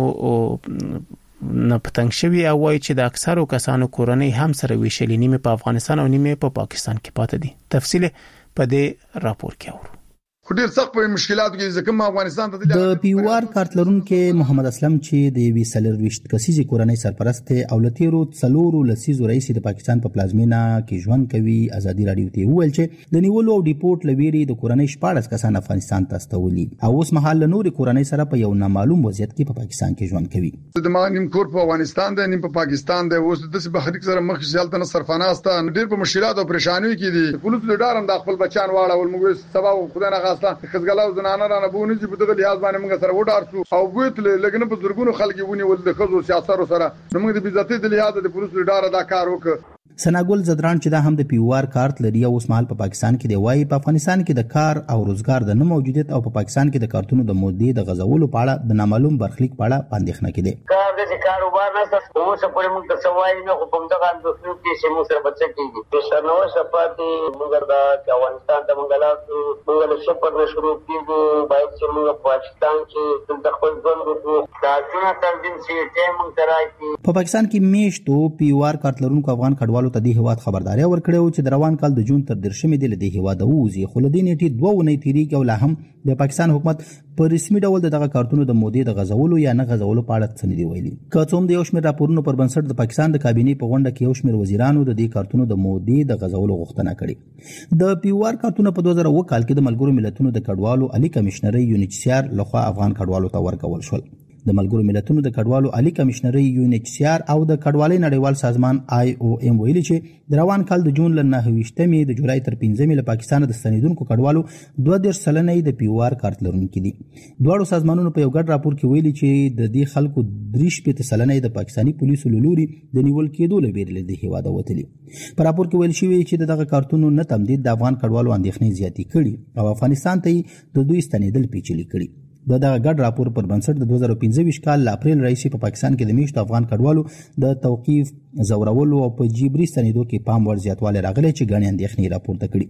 نه پتنګ شوی او وایي چې د اکثرو کسانو کورنۍ هم سره ویشلې، نیمه په افغانستان او نیمه په پاکستان کې پاتې دي. تفصیل په دې راپور کې اورو. خو ډیر سخت په مشکلاتو کې ځکه ما افغانستان ته د پی او آر کارت لرونکو محمد اسلم چې د وی سلرويشت کسيزي کورنۍ سرپرست او لتیرو څلورو لسیزو رئیس د پاکستان په پلازمینا کې ژوند کوي. آزادي رادیو ته ویل چې د نیولو او ډیپورت لويري د کورنۍ شپږ کسان افغانستان ته استولي او اوس مهال نور کورنۍ سره په یو نامعلوم وضعیت کې په پاکستان کې ژوند کوي. د ما نیم کور په افغانستان دی، نیم په پاکستان دی. اوس د بهرني سره مخ سیالت نه صرفانه است ډیر په مشکلات او پریشانیو کې دي. پولیس له ډارم د خپل بچان واړول موږ سبا خدای نه غاسته خزګلا زنانه را نه بونه چې په دغه لحاظ باندې موږ سره وډار شو او ګوت لګنه په زرګونو خلک ونی ول د خزو سیاستو سره موږ د بیزاتي د لحاظ د پولیس لډاره دا کار وکړ. سناګل زدران چې دا هم د پی او آر کارت لري او اوس مهال په پاکستان کې دی، وایي په افغانستان کې د کار او روزګار د نه موجودیت او په پاکستان کې د کارتونو د مودې د غزولو په اړه د نامعلوم برخلیک په اړه اندېښنه کړي. کار د کاروبار نه څه اوس په موږ ته سوای نه کوم دغه اندوسنو کې چې موږ سره بچی کیږي. د شنو شپاتي موږ د افغانستان ته موږ لاسو موږ له سپر نه شروع کیږو باید چې موږ په پاکستان کې د خپل ژوند وکړو. دا څنګه تنظیم شي چې موږ ترای په پاکستان کې میشتو پی او آر کارت لرونکو افغان کډوالو ته د هیواد خبرداري ورکړې چې د روان کال د جون تر درشمې د لدې هیواد ووزي. خو لدې نیټه دوه ونې تیریږي او لا هم د پاکستان حکومت په رسمي ډول دغه کارتونو د مودې د غزولو یا نه غزولو په اړه څه نه دی ویلي. که څوم د یو شمېر راپورونو پر بنسټ د پاکستان د کابینې په غونډه کې یو شمېر وزیرانو د دې کارتونو د مودې د غزولو غوښتنه کړې. د پی او آر کارتونو په دوه زره اووه کال کې د ملګرو ملتونو د کډوالو عالی کمشنري یو ان ایچ سی آر لخوا افغان کډوالو ته ورکول شول. د ملګرو ملتونو د کډوالو عالی کمشنري یو ان ایچ سی آر او د کډوالۍ نړیوال سازمان آی او ایم ویلي چې د روان کال د جون ل نهه ویشتمې د جولای تر پنځمې له پاکستان د ستنیدونکو کډوالو دوه دېرش سلنه د پی او آر کارت لرونکي دي. دواړو سازمانونو په یو ګډ راپور کې ویلي چې د دې خلکو درې شپږ سلنه د پاکستانی پولیسو له لوري د نیول کېدو لپاره له دې هواده وتلي. په راپور کې ویل شوی چې دغه کارتونو نه تمدید د افغان کډوالو اندېښنې زیاتې کړي او افغانستان ته د دوی ستنیدل پیچلي کړي. د دغه ګډ راپور پر بنسټ د دوه زره پنځه کال ل اپریل رئیس په پاکستان کې د میشتو افغان کډوالو د توقيف زورولو او په جبري ستنیدو کې پام ور زیاتوالی راغلی چې غني اندېښنې راپورته کړي.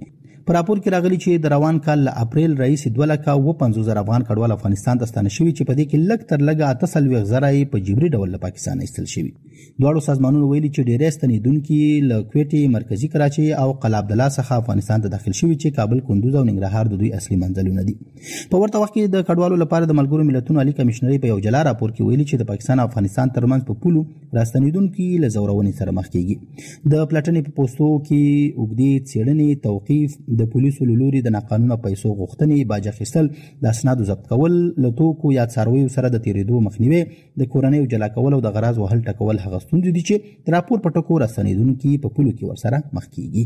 پر راپور کې راغلي چې د روان کال له اپریل رئیس دوه لکه و پنځوس زره افغان کډوال افغانستان ته ستانه شوي چې په دې کې لږ تر لږه اته څلوېښت زره په جبري ډول له پاکستان ایستل شوي. دواړو سازمانونو ویلي چې ډېری ستنېدونکي له کوټې، مرکزي کراچۍ او قلعه عبدالله څخه افغانستان ته داخل شوي چې کابل، کندوز او ننګرهار د دوی اصلي منزلونه دي. په ورته وخت کې د کډوالو لپاره د ملګرو ملتونو عالی کمشنري په یو جلا راپور کې ویلي چې د پاکستان او افغانستان ترمنځ په پولو راستنېدونکي له زورونې سره مخ کیږي. د پلټنې په پوسټو کې اوږدې څېړنې، توقیف، د پولیسو له لوري د ناقانونه پیسو غوښتنې، باج اخیستل، د اسنادو ضبط کول، له توکو یا څارویو سره د تېرېدو مخنیوی، د کورنیو جلا کول او د غراض وهل ټکول هغه ستونزې دي چې د راپور په ټکو راستنېدونکي په پولو کې ورسره مخ کیږي.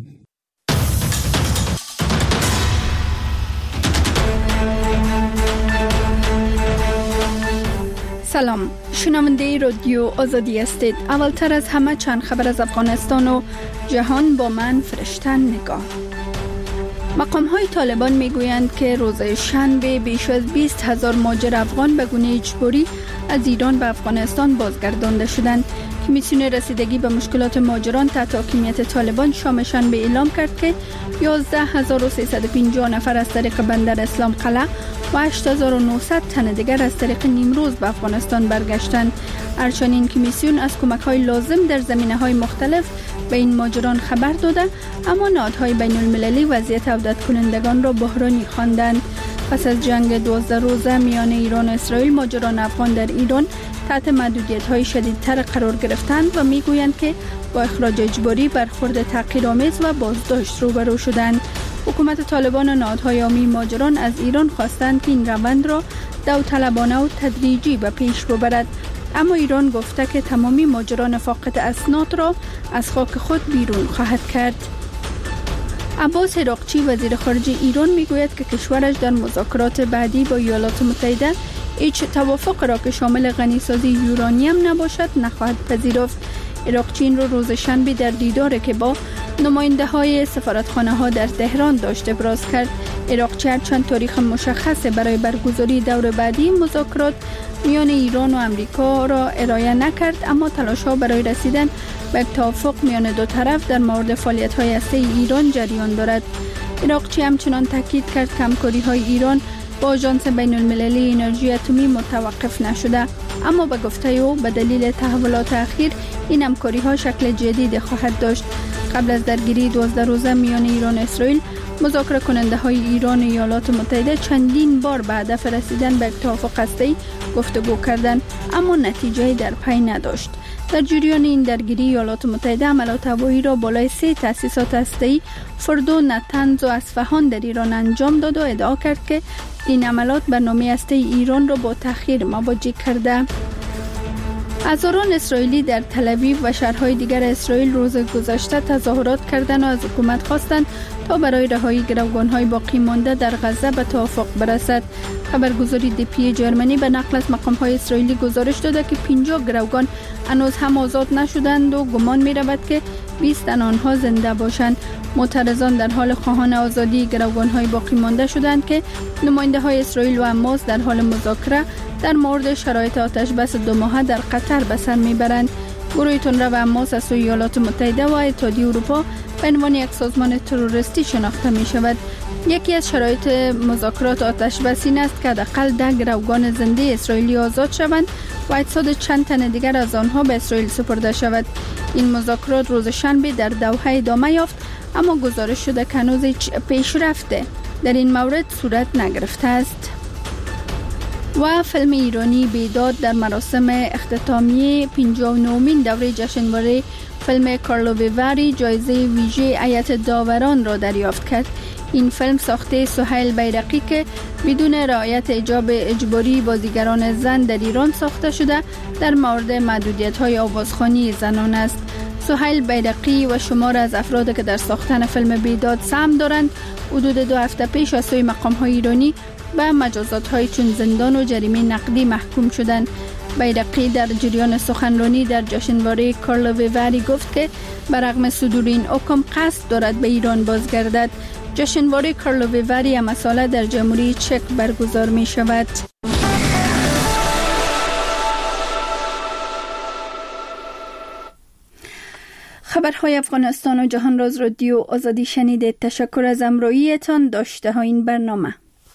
سلام، شنونده رادیو آزادی هستید. اولتر از همه چند خبر از افغانستان و جهان با من فرشتن نگاه. مقام های طالبان می گویند که روز شنبه بیش از بیست هزار مهاجر افغان به گونه اجباری از ایران به افغانستان بازگردانده شدند. کمیسیون رسیدگی به مشکلات مهاجران تحت حاکمیت طالبان شام شنبه اعلام کرد که یازده هزار و سیصد و پنجاه نفر از طریق بندر اسلام قلعه و هشت هزار و نهصد تن دیگر از طریق نیمروز به افغانستان برگشتند. هرچنین کمیسیون از کمک‌های لازم در زمینه‌های مختلف به این مهاجران خبر داده، اما نهادهای بین المللی وضعیت عودت کنندگان را بحرانی خواندند. پس از جنگ دوازده روزه میان ایران و اسرائیل، مهاجران افغان در ایران تحت محدودیت‌های شدیدتر قرار گرفتند و میگویند که با اخراج اجباری، برخورد تحقیرآمیز و بازداشت روبرو شدند. حکومت طالبان و نهادهای عامی مهاجران از ایران خواستند که این روند را داوطلبانه و تدریجی به پیش ببرد، اما ایران گفته که تمامی مهاجران فاقد اسناد را از خاک خود بیرون خواهد کرد. عباس عراقچی وزیر خارجه ایران میگوید که کشورش در مذاکرات بعدی با ایالات متحده هیچ توافق را که شامل غنیسازی یورانیم نباشد نخواهد پذیرفت. عراقچی این رو روز شنبه در دیداری که با نماینده های سفارتخانه ها در تهران داشت ابراز کرد. عراقچی چند تاریخ مشخص برای برگزاری دور بعدی مذاکرات میان ایران و امریکا را ارائه نکرد، اما تلاش ها برای رسیدن به توافق میان دو طرف در مورد فعالیت های هسته ایران جریان دارد. عراقچی همچنان تاکید کرد که همکاری های ایران با آژانس بین المللی انرژی اتمی متوقف نشده، اما به گفته او به دلیل تحولات اخیر این همکاری ها شکل جدید خواهد داشت. قبل از درگیری دوازده روزه میان ایران و اسرائیل، مذاکره کننده های ایران و ایالات متحده چندین بار به هدف رسیدن به توافق هسته‌ای گفتگو کردند، اما نتیجه در پی نداشت. در جریان این درگیری، ایالات متحده حملات هوایی را بالای سه تأسیسات هسته‌ای فردو، نتنز و اصفهان در ایران انجام داد و ادعا کرد که این حملات برنامه هسته‌ای ایران را با تأخیر مواجه کرده. هزاران اسرائیلی در تل‌آویو و شهرهای دیگر اسرائیل روز گذشته تظاهرات کردند و از حکومت خواستند تا برای رهایی گروگان‌های باقی مانده در غزه به توافق برسد. خبرگزاری دی پی جرمنی به نقل از مقام‌های اسرائیلی گزارش داده که پنجاه گروگان هنوز هم آزاد نشدند و گمان می‌رود که بیست تن آنها زنده باشند. معترضان در حال خواهان آزادی گروگان‌های باقی مانده شدند که نماینده‌های اسرائیل و حماس در حال مذاکره در مورد شرایط آتش بس دو ماهه در قطر به سر میبرند. گروه تندرو و حماس از سوی ایالات متحده و اتحادیه اروپا به عنوان یک سازمان تروریستی شناخته می شود. یکی از شرایط مذاکرات آتش بس این است که حداقل ده گروگان زنده اسرائیلی آزاد شوند و اجساد چند تن دیگر از آنها به اسرائیل سپرده شود. این مذاکرات روز شنبه در دوحه ادامه یافت، اما گزارش شده که هنوز هیچ پیشرفته در این مورد صورت نگرفته است. و فیلم ایرانی بیداد در مراسم اختتامیه پنجاه و نهمین دوره جشنواره فیلم کارلو ویواری جایزه ویژه هیئت داوران را دریافت کرد. این فیلم ساخته سهیل بیرقی که بدون رعایت حجاب اجباری بازیگران زن در ایران ساخته شده در مورد محدودیت‌های آوازخوانی زنان است. سهیل بیرقی و شمار از افراد که در ساختن فیلم بیداد سهم دارند حدود دو هفته پیش از سوی مقام‌های ایرانی به مجازات‌های چون زندان و جریمه نقدی محکوم شدند. بیرقی در جریان سخنرانی در جشنواره کارلو ویواری گفت که برغم صدور این حکم قصد دارد به ایران بازگردد. جشنواره کارلو ویواری هم ساله در جمهوری چک برگزار می شود. خبرهای افغانستان و جهان راز رادیو آزادی شنیدید. تشکر از همراهیتان. داشته ها این برنامه.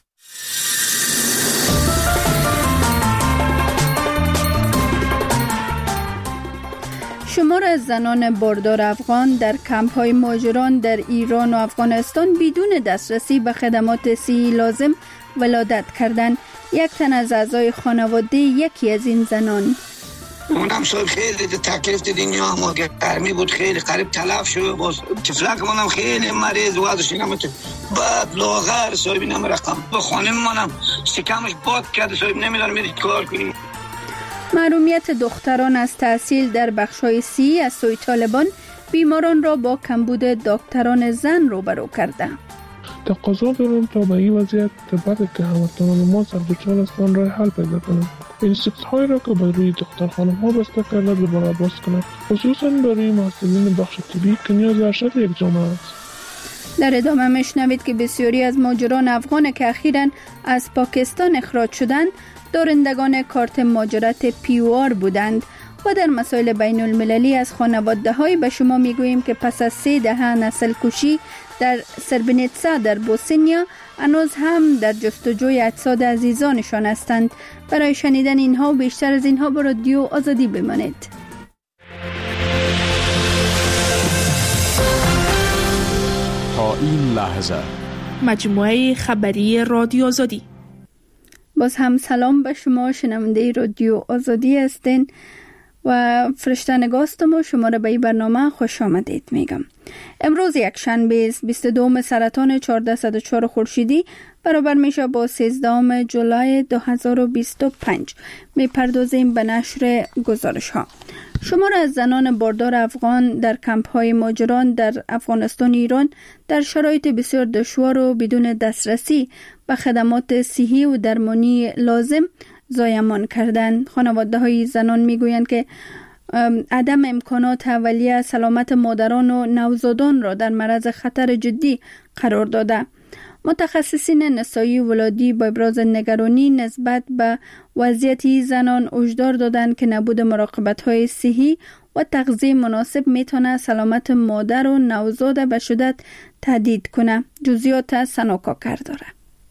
شمار زنان باردار افغان در کمپ های مهاجران در ایران و افغانستان بدون دسترسی به خدمات صحی لازم ولادت کردند. یک تن از اعضای خانواده یکی از این زنان: اونم صاحب خیلی تکلیف دنیا هم گرمی بود، خیلی قریب تلف شد. باز تفلک منم خیلی مریض وادش نمیت بعد لاغر صاحب نم رقم به خانم منم شکمش باد کرده صاحب نمیدونم میری کار کنیم. محرومیت دختران از تحصیل در بخش‌های سی از سوی طالبان بیماران را با کمبود دکتران زن روبرو کرده. تقاضا دارم تا به این وضعیت بعد که هموطنان ما سر دچار هستند راه حل پیدا کنند. اینستیتوت‌هایی را که بر روی دختر خانم‌ها بسته کرده دوباره باز کنند، خصوصاً برای محصلین بخش طبی که نیاز ارشد یک جامعه است. در ادامه میشنوید که بسیاری از مهاجران افغان که اخیراً از پاکستان اخراج شدند دارندگان کارت مهاجرت پی او آر بودند. و در مسائل بین المللی از خانواده های به شما میگوییم که پس از سه دهه نسل کشی در سربنیتسا در بوسنیا هنوز هم در جستجوی اجساد عزیزانشان هستند. برای شنیدن اینها و بیشتر از اینها با رادیو آزادی بمانید. تا این لحظه مجموعه خبری رادیو آزادی. باز هم سلام به شما شنونده رادیو آزادی هستین و فرشته نگاستم و شما را به این برنامه خوش آمدید میگم. امروز یک شنبه بیست و دوم سرطان چهارصد و چهار خورشیدی برابر میشه با سیزدهم جولای دو هزار و بیست و پنج. میپردازیم به نشر گزارش ها. شمار از زنان باردار افغان در کمپ های مهاجران در افغانستان ایران در شرایط بسیار دشوار و بدون دسترسی به خدمات صحی و درمانی لازم زایمان کردند. خانواده های زنان میگویند که عدم امکانات اولیه سلامت مادران و نوزادان را در معرض خطر جدی قرار داده. متخصصین نسایی ولادی با ابراز نگرانی نسبت به وضعیت زنان هشدار دادند که نبود مراقبت‌های صحی و تغذیه مناسب میتونه سلامت مادر و نوزاد به شدت تهدید کنه. جزئیات سنوکا داره.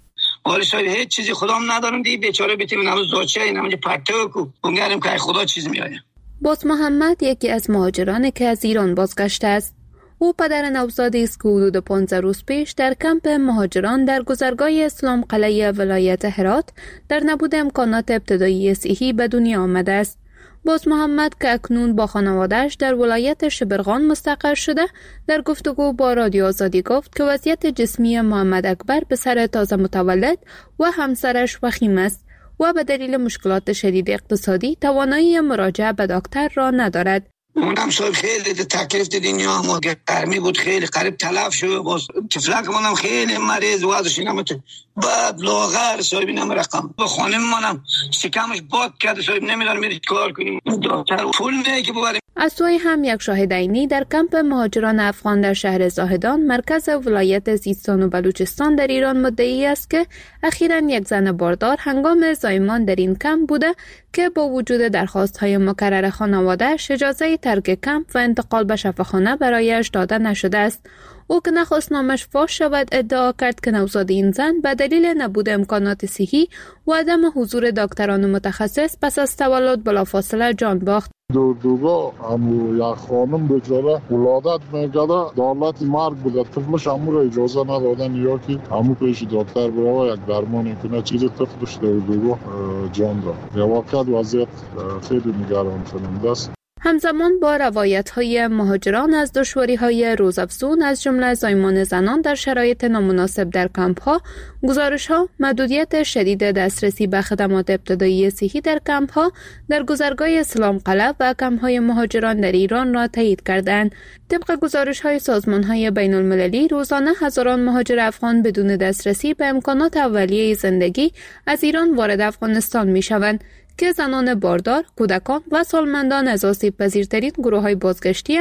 ولی شاید هیچ چیزی خدام ندارم دی بیچاره بیتیم نوز داچه اینم پرتو کو اونگرم که خدا چیز میآید. باز محمد یکی از مهاجرانی که از ایران بازگشته است. او پدر نوزادی است که حدود پانزده روز پیش در کمپ مهاجران در گذرگاه اسلام قلعه ولایت هرات در نبود امکانات ابتدایی صحی به دنیا آمده است. باز محمد که اکنون با خانواده‌اش در ولایت شبرغان مستقر شده در گفتگو با رادیو آزادی گفت که وضعیت جسمی محمد اکبر به سر تازه متولد و همسرش وخیم است و به دلیل مشکلات شدید اقتصادی توانایی مراجعه به دکتر را ندارد. اونم صاحب خیلی تکلیف دنیا هم گرمی بود، خیلی قریب تلف شد. باز تفلک منم خیلی مریض وادش نمیت بعد لاغر صاحب نم رقم به خانم منم شکمش باد کرده صاحب نمیدونم میری کار کنیم دکتر پول نه که ببریم. از سوی هم یک شاهد عینی در کمپ مهاجران افغان در شهر زاهدان مرکز ولایت سیستان و بلوچستان در ایران مدعی است که اخیراً یک زن باردار هنگام زایمان در این کمپ بوده که با وجود درخواست‌های مکرر خانواده‌اش اجازه ترک کمپ و انتقال به شفاخانه برایش داده نشده است. او که نخواست نامش فاش شود ادعا کرد که نوزاد این زن به دلیل نبود امکانات صحی و عدم حضور دکتران متخصص پس از تولد بلافاصله جان باخت. دو دوگاه همو یک خانم بچاره ولادت میکرده دولت مرگ بوده، طفلش همو را اجازه ندادن یا که همو پیش دکتر برای یک درمانی کنه چیز طفلش دو دوگاه جان داد. یا واقعا وضعیت خیلی نگران کننده است. همزمان با روایت‌های مهاجران از دشواری‌های روزافزون از جمله زایمان زنان در شرایط نامناسب در کمپ‌ها، گزارش‌ها محدودیت شدید دسترسی به خدمات ابتدایی صحی در کمپ‌ها در گذرگاه اسلام قلعه و کمپ‌های مهاجران در ایران را تایید کردند. طبق گزارش‌های سازمان‌های بین‌المللی روزانه هزاران مهاجر افغان بدون دسترسی به امکانات اولیه زندگی از ایران وارد افغانستان می‌شوند که زنان باردار، کودکان و سالمندان از آسیب پذیرترین گروه‌های بازگشتی هستند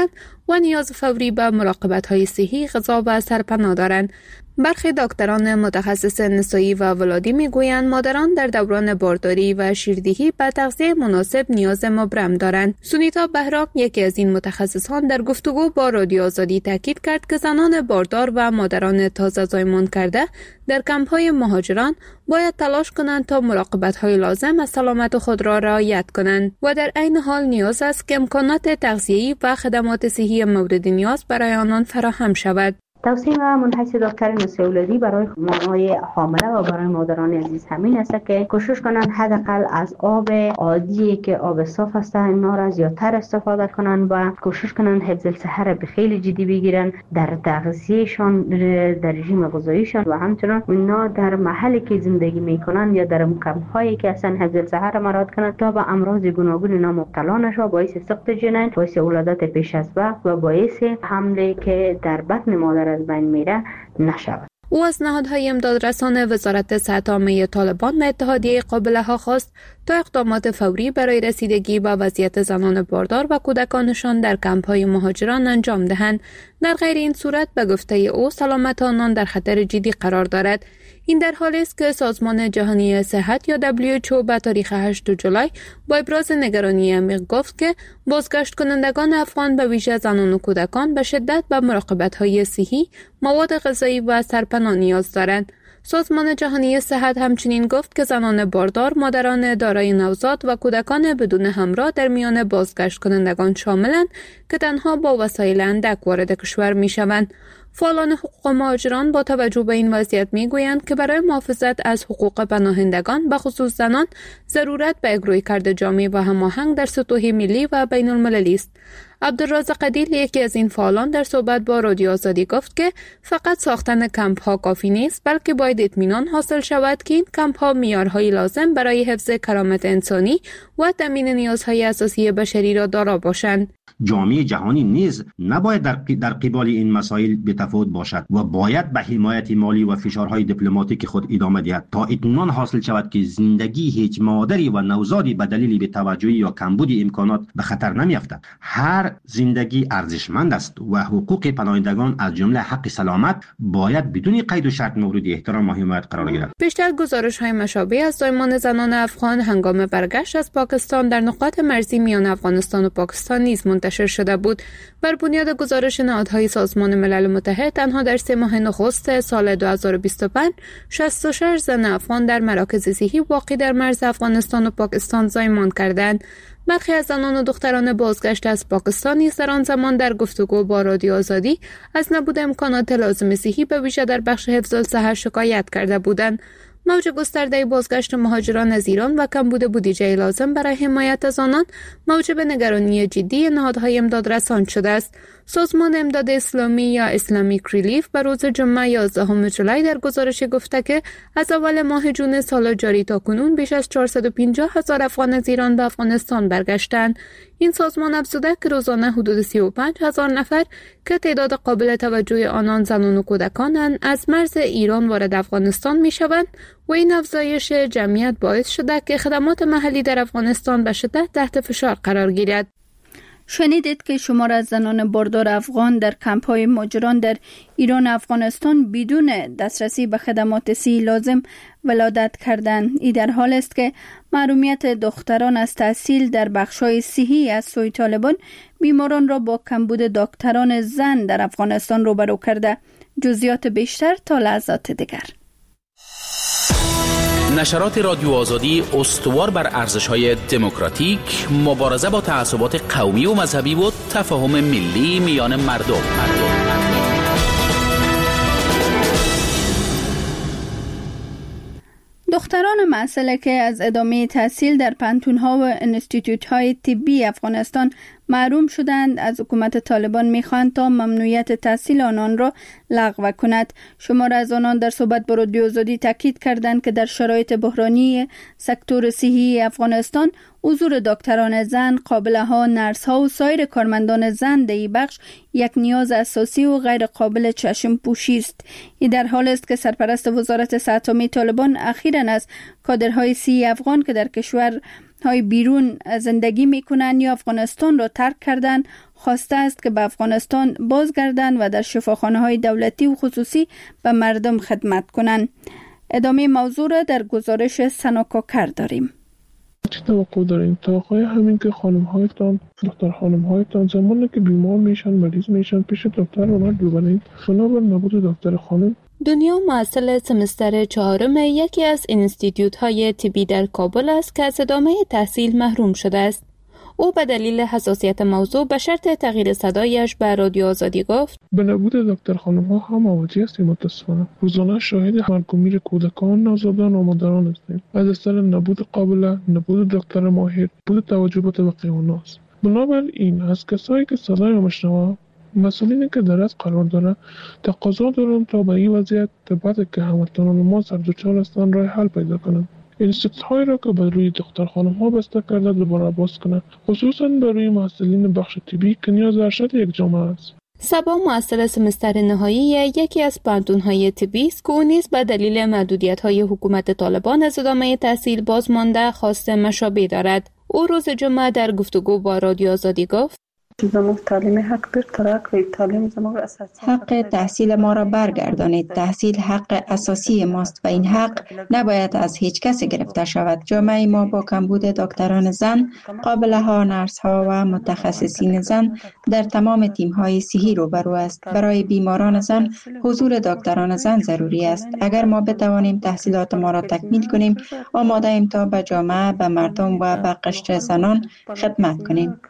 و نیاز فوری به مراقبت‌های صحی، غذا و سرپناه دارند. برخی دکتران متخصص نسایی و ولادی میگویند مادران در دوران بارداری و شیردهی به تغذیه مناسب نیاز مبرم دارند. سونیتا بهرام، یکی از این متخصصان، در گفتگو با رادیو آزادی تاکید کرد که زنان باردار و مادران تازه زایمان کرده در کمپ‌های مهاجران باید تلاش کنند تا مراقبت‌های لازم از سلامت خود را رعایت کنند و در عین حال نیاز است که امکانات تغذیه‌ای و خدمات صحی مورد نیاز برای آنان فراهم شود. توصیه من حیث دکتر نسایی ولادی برای مامای حامله و برای مادران عزیز همین است که کوشش کنند حداقل از آب عادی که آب صاف است اینا را زیادتر استفاده کنند و کوشش کنند حفظ الصحه را به خیلی جدی بگیرن در تغذیهشان، در رژیم غذاییشان و همچنین اینا در محلی که زندگی میکنند یا در مکان‌هایی که اصلا حفظ الصحه را مراعات کنند تا به امراض گوناگون اینا مبتلا نشوند، باعث سقط جنین، باعث ولادت پیش از وقت و باعث حمله که در بطن مادر از بین میره نشود. او از نهادهای امدادرسان وزارت صحت عامه طالبان و اتحادیه قابله ها خواست تا اقدامات فوری برای رسیدگی به وضعیت زنان باردار و کودکانشان در کمپ‌های مهاجران انجام دهند. در غیر این صورت به گفته او سلامت آنان در خطر جدی قرار دارد. این در حالی است که سازمان جهانی صحت یا دبلیو اچ او به تاریخ هشتم جولای با ابراز نگرانی عمیق گفت که بازگشت کنندگان افغان به ویژه زنان و کودکان به شدت به مراقبت‌های صحی، مواد غذایی و سرپناه نیاز دارند. سازمان جهانی صحت همچنین گفت که زنان باردار، مادران دارای نوزاد و کودکان بدون همراه در میان بازگشت کنندگان شاملند که تنها با وسایل اندک وارد کشور می‌شوند. فعالان حقوق مهاجران با توجه به این وضعیت میگویند که برای محافظت از حقوق پناهندگان به خصوص زنان ضرورت به یک رویکرد جامع و هماهنگ در سطوح ملی و بین المللی است. عبدالرازق عدیل، یکی از این فعالان، در صحبت با رادیو آزادی گفت که فقط ساختن کمپ ها کافی نیست، بلکه باید اطمینان حاصل شود که این کمپ ها معیارهای لازم برای حفظ کرامت انسانی و تامین نیازهای اساسی بشری را دارا باشند. جامعه جهانی نیز نباید در در قبال این مسائل بی‌تفاوت باشد و باید به حمایت مالی و فشارهای دیپلماتیک خود ادامه دهد تا اطمینان حاصل شود که زندگی هیچ مادری و نوزادی به دلیل بی‌توجهی یا کمبود امکانات به خطر نمی‌افتد. هر زندگی ارزشمند است و حقوق پناهندگان از جمله حق سلامت باید بدون قید و شرط مورد احترام و حمایت قرار گیرد. بیشتر گزارش‌های مشابه از زایمان زنان افغان هنگام برگشت از پاکستان در نقاط مرزی میان افغانستان و پاکستان نیز منتشر شده بود. بر بنیاد گزارش نهادهای سازمان ملل متحد، تنها در سه ماه نخست سال دو هزار و بیست و پنج شصت و شش زن افغان در مراکز صحی واقع در مرز افغانستان و پاکستان زایمان کردند. برخی از زنان و دختران بازگشت از پاکستان نیز در آن زمان در گفتگو با رادیو آزادی از نبود امکانات لازم صحی به ویژه در بخش حفظ الصحه شکایت کرده بودند. موج گسترده بازگشت مهاجران از ایران و کمبود بودجه لازم برای حمایت از آنان موجب نگرانی جدی نهادهای امدادرسان شده است. سازمان امداد اسلامی یا اسلامیک ریلیف به روز جمعه یازدهم جولای در گزارش گفته که از اول ماه جون سال جاری تا کنون بیش از چهارصد و پنجاه هزار افغان از ایران به افغانستان برگشتند. این سازمان افزوده که روزانه حدود سی و پنج هزار نفر که تعداد قابل توجه آنان زنان و کودکانند از مرز ایران وارد افغانستان می‌شوند و این افزایش جمعیت باعث شده که خدمات محلی در افغانستان به شدت تحت فشار قرار گیرد. شنیدید که شمار از زنان باردار افغان در کمپ‌های مهاجران در ایران و افغانستان بدون دسترسی به خدمات صحی لازم ولادت کردند. این در حال است که محرومیت دختران از تحصیل در بخش‌های صحی از سوی طالبان بیماران را با کمبود دکتران زن در افغانستان روبرو کرده. جزئیات بیشتر تا لحظات دیگر. نشرات رادیو آزادی استوار بر ارزش‌های دموکراتیک، مبارزه با تعصبات قومی و مذهبی و تفاهم ملی میان مردم. مردم. دختران مسئله که از ادامه تحصیل در پانتون‌ها و انستیتوت‌های طبی افغانستان محروم شدند، از حکومت طالبان می‌خواهند تا ممنوعیت تحصیل آنان را لغو کند. شمار از آنان در صحبت با رادیو آزادی تاکید کردند که در شرایط بحرانی سکتور صحی افغانستان حضور دکتران زن، قابله‌ها، نرس‌ها و سایر کارمندان زن در این بخش یک نیاز اساسی و غیر قابل چشم پوشی است. این در حال است که سرپرست وزارت صحت عامه طالبان اخیراً از کادرهای صحی افغان که در کشور های بیرون زندگی میکنن یا افغانستان را ترک کردن خواسته است که به افغانستان بازگردند و در شفاخانه‌های دولتی و خصوصی به مردم خدمت کنند. ادامه موضوع را در گزارش سناکاکر داریم. چی توقع دارین؟ توقع همین که خانم هایتان، دختر خانم هایتان زمانی که بیمار میشن، مریض میشن، پیش دکتر اومد ببرین بنابر نبود دکتر خانم. دنیا محصل سمستر چهارم یکی از اینستیتیوت های طبی در کابل است که از ادامه تحصیل محروم شده است. او به دلیل حساسیت موضوع به شرط تغییر صدایش به رادیو آزادی گفت: به نبود دکتر خانم ها هم مواجه هستیم. متاسفانه روزانه شاهد مرگ و میر کودکان، نوزادان و مادران هستیم از اثر نبود قابله، نبود دکتر ماهر، نبود توجه به طبقه اوناس. بنابراین از کسایی که صدای ما میشنوند، مسئولینی که در از قرار داره، تقاضا دارم تا به این وضعیت بعد که هموطنان ما سر دچار هستند راه حل پیدا کنند. اینستیتوت هایی را که بر روی دختر خانم ها بسته کرده دوباره باز کنند، خصوصا برای محصلین بخش طبی که نیاز ارشد یک جامعه است. صبا محصل سمستر نهایی یکی از پانتون‌های طبی است که او نیز به دلیل محدودیت‌های حکومت طالبان از ادامه تحصیل باز مانده خواست مشابه دارد. او روز جمعه در گفتگو با رادیو آزادی گفت: زموږ تعلیمي حق بیرته راکړئ. تعلیم زموږ اساسی حق تحصیل ما را برگردانید. تحصیل حق اساسی ماست و این حق نباید از هیچ کسی گرفته شود. جامعه ما با کمبود دکتران زن، قابله ها، نرس ها و متخصصین زن در تمام تیم های صحی روبرو است. برای بیماران زن حضور دکتران زن ضروری است. اگر ما بتوانیم تحصیلات ما را تکمیل کنیم، آماده ایم تا به جامعه، به مردم و به قشر زنان خدمت کنیم.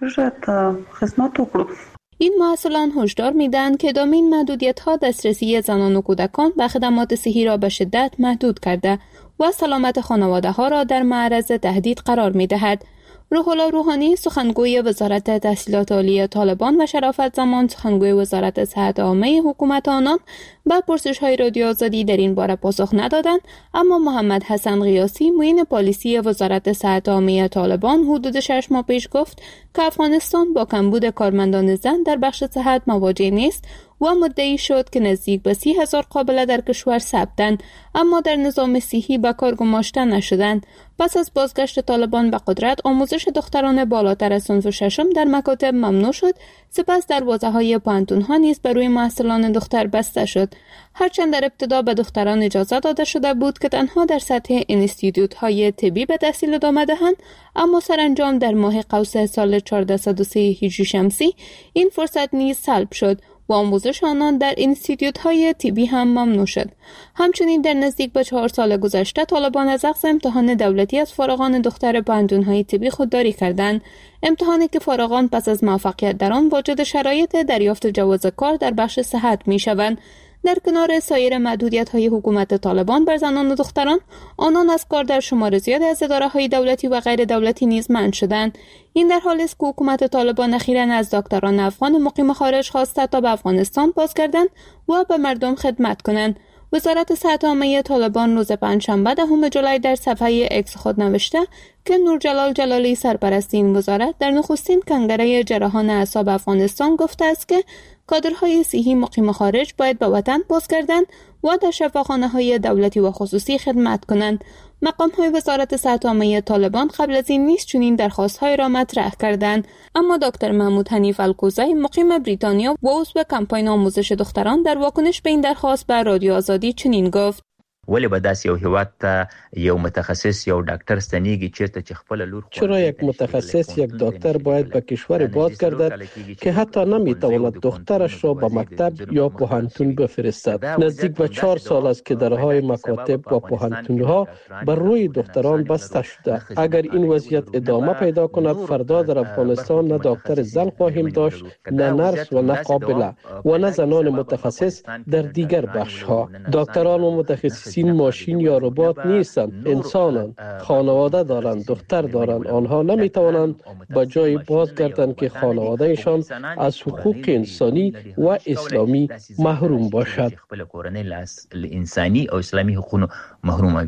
این محصلان هشدار میدن که ادامه این محدودیت‌ها دسترسی زنان و کودکان به خدمات صحی را به شدت محدود کرده و سلامت خانواده ها را در معرض تهدید قرار می‌دهد. روح الله روحانی سخنگوی وزارت تحصیلات عالی طالبان و شرافت زمان سخنگوی وزارت صحت عامه حکومت آنان به پرسش‌های رادیو آزادی در این باره پاسخ ندادند، اما محمد حسن غیاثی معین پالیسی وزارت صحت عامه طالبان حدود شش ماه پیش گفت که افغانستان با کمبود کارمندان زن در بخش صحت مواجه نیست و مدعی شد که نزدیک به سی هزار قابله در کشور ثبتند اما در نظام صحی به کار گماشته نشدند. پس از بازگشت طالبان به قدرت، آموزش دختران بالاتر از صنف ششم در مکاتب ممنوع شد، سپس دروازه‌های پانتون‌ها نیز بر روی محصلان دختر بسته شد. هرچند در ابتدا به دختران اجازه داده شده بود که تنها در سطح اینستیتوت‌های طبی به تحصیل ادامه دهند، اما سرانجام در ماه قوس سال چهارصد و سه هجری شمسی این فرصت نیز سلب شد و آموزش آنان در اینستیتوت‌های طبی هم ممنوع شد. همچنین در نزدیک به چهار سال گذشته طالبان از اخذ امتحان دولتی از فارغان دختر پانتون‌های طبی خودداری کردند. امتحانی که فارغان پس از موفقیت در آن واجد شرایط دریافت جواز کار در بخش صحت می‌شوند. در کنار سایر محدودیت‌های حکومت طالبان بر زنان و دختران، آنان از کار در شمار زیادی از اداره‌های دولتی و غیر دولتی نیز منع شدند. این در حالی است که حکومت طالبان اخیراً از دکتران افغان مقیم خارج خواسته تا به افغانستان بازگردند و به مردم خدمت کنند. وزارت صحت عامه طالبان روز پنجشنبه دهم جولای در صفحه اکس خود نوشته که نورجلال جلالی سرپرست این وزارت در نخستین کنگره جراحان اعصاب افغانستان گفته است که کادرهای صحی مقیم خارج باید به وطن بازگردند و در شفاخانه‌های دولتی و خصوصی خدمت کنند. مقام‌های وزارت صحت عامه طالبان قبل از این نیز چنین درخواست‌های را مطرح کردند، اما دکتر محمود حنیف الکوزی مقیم بریتانیا و عضو کمپاین آموزش دختران در واکنش به این درخواست به رادیو آزادی چنین گفت: ولی به داس یو هیواد ته یو متخصص یو ډاکټر ستنیږي چیرته چې خپل لور چرا یک متخصص یک دکتر باید به کشور بازگردد که حتی نمیتواند دخترش را به مکتب یا پوهنتون بفرستد؟ نزدیک به چهار سال است که درهای مکاتب و پوهنتونها بر روی دختران بسته شده. اگر این وضعیت ادامه پیدا کند، فردا در افغانستان نه دکتر زن خواهیم داشت، نه نرس و نه قابله و نه زنان متخصص در دیگر بخش ها. دکتران و متخصصین ماشین یا ربات نیستند، انسانند، خانواده دارند، دختر دارند. آنها نمیتوانند به جای بازگردند که خانوادهشان از حقوق انسانی و اسلامی محروم باشد. انسانی او اسلامی حقوق محروم وي.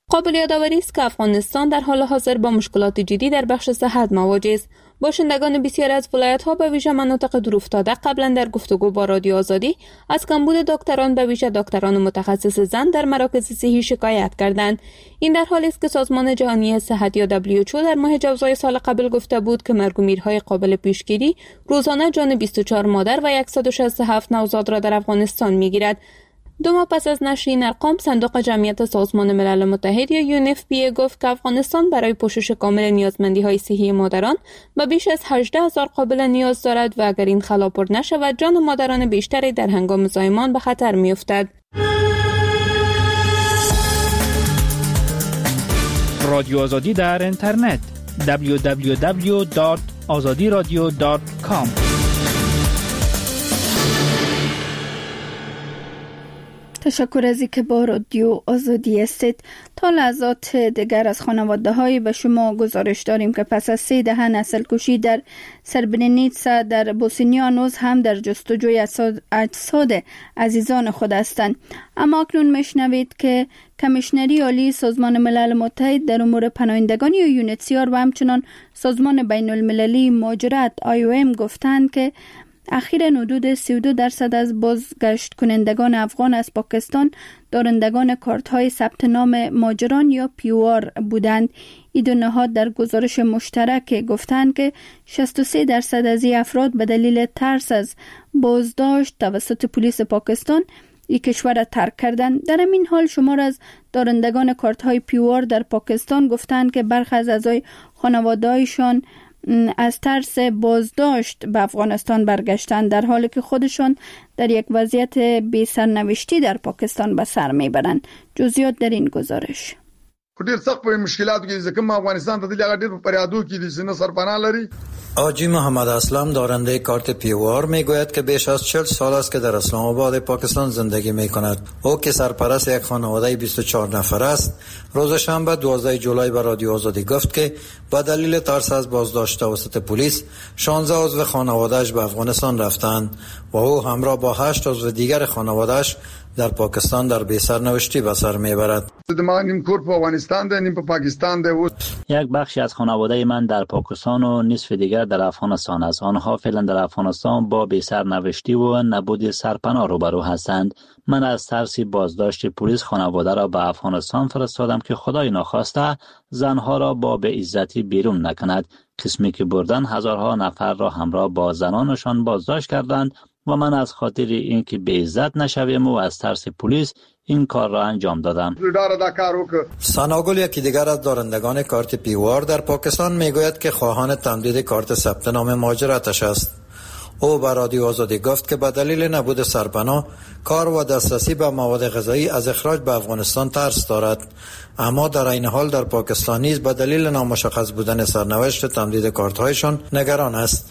قابل یادآوری است که افغانستان در حال حاضر با مشکلات جدی در بخش صحت مواجه است. باشندگان بسیاری از ولایت‌ها به ویژه مناطق دورافتاده قبلا در گفتگو با رادیو آزادی از کمبود دکتران به ویژه دکتران متخصص زن در مراکز صحی شکایت کردند. این در حالی است که سازمان جهانی صحت یا دبلیو اچ او در ماه جوزای سال قبل گفته بود که مرگ و میرهای قابل پیشگیری روزانه جان بیست و چهار مادر و صد و شصت و هفت نوزاد را در افغانستان می‌گیرد. دو ماه پس از نشر این ارقام، صندوق جمعیت سازمان ملل متحد یا یو ان اف پی ای گفت که افغانستان برای پوشش کامل نیازمندی‌های صحی مادران به بیش از هجده هزار قابل نیاز دارد و اگر این خلا پر نشود جان مادران بیشتری در هنگام زایمان به خطر می‌افتد. رادیو آزادی در اینترنت دبلیو دبلیو دبلیو دات آزادی رادیو دات کام. تشکر از اینکه با رادیو آزادی هستید. تا لحظات دیگر از خانواده های به شما گزارش داریم که پس از سه دهه نسل کشی در سربرنیتسا در بوسنیا هنوز هم در جستجوی اجساد عزیزان خود هستند. اما اکنون میشنوید که کمیشنری عالی سازمان ملل متحد در امور پناهندگان یا یو ان اچ سی آر و همچنان سازمان بین المللی مهاجرت آی او ام گفتند که اخیراً حدود سی و دو درصد از بازگشت کنندگان افغان از پاکستان دارندگان کارت های ثبت نام مهاجران یا پی او آر بودند. این دو نهاد در گزارش مشترک گفتند که شصت و سه درصد از این افراد به دلیل ترس از بازداشت توسط پلیس پاکستان این کشور را ترک کردند. در این حال شمار از دارندگان کارت های پی او آر در پاکستان گفتند که برخی از اعضای خانواده‌هایشان از ترس بازداشت به افغانستان برگشتند، در حالی که خودشان در یک وضعیت بی سرنوشتی در پاکستان به سر میبرند. جزئیات در این گزارش. ډیر سخت په مشکلاتو کې ځکه افغانستان ته د هغه ډیر په پریادو کې د سینه سرپناه لري. آجی محمد اسلم دارنده کارت پی او آر میگوید که بیش از چهل سال است که در اسلام آباد پاکستان زندگی میکند. او که سرپرست یک خانواده بیست و چهار نفر است، روز شنبه دوازده جولای به رادیو آزادی گفت که با دلیل ترس از بازداشت توسط پلیس شانزده عضو خانواده‌اش به افغانستان رفتند و او همراه با هشت عضو دیگر خانواده‌اش در پاکستان در بی سرنوشتی به سر میبرد. نیم کور په افغانستان ده، نیم په پاکستان ده. یک بخشی از خانواده من در پاکستان و نصف دیگر در افغانستان است. آنها فعلا در افغانستان با بی سرنوشتی و نبود سرپناه روبرو هستند. من از ترس بازداشت پلیس خانواده را به افغانستان فرستادم که خدای ناخواسته زنها را با به عزتی بیرون نکند. قسمی که بردن هزارها نفر را همراه با زنانشان بازداشت کردند و من از خاطر اینکه به عزت نشویم و از ترس پلیس این کار را انجام دادم. ساناگل یکی دیگر از دارندگان کارت پی او آر در پاکستان میگوید که خواهان تمدید کارت ثبت نام مهاجرتش است. او به رادیو آزادی گفت که به دلیل نبود سرپناه، کار و دسترسی به مواد غذایی از اخراج به افغانستان ترس دارد. اما در این حال در پاکستان نیز به دلیل نامشخص بودن سرنوشت تمدید کارت‌هایشان نگران است.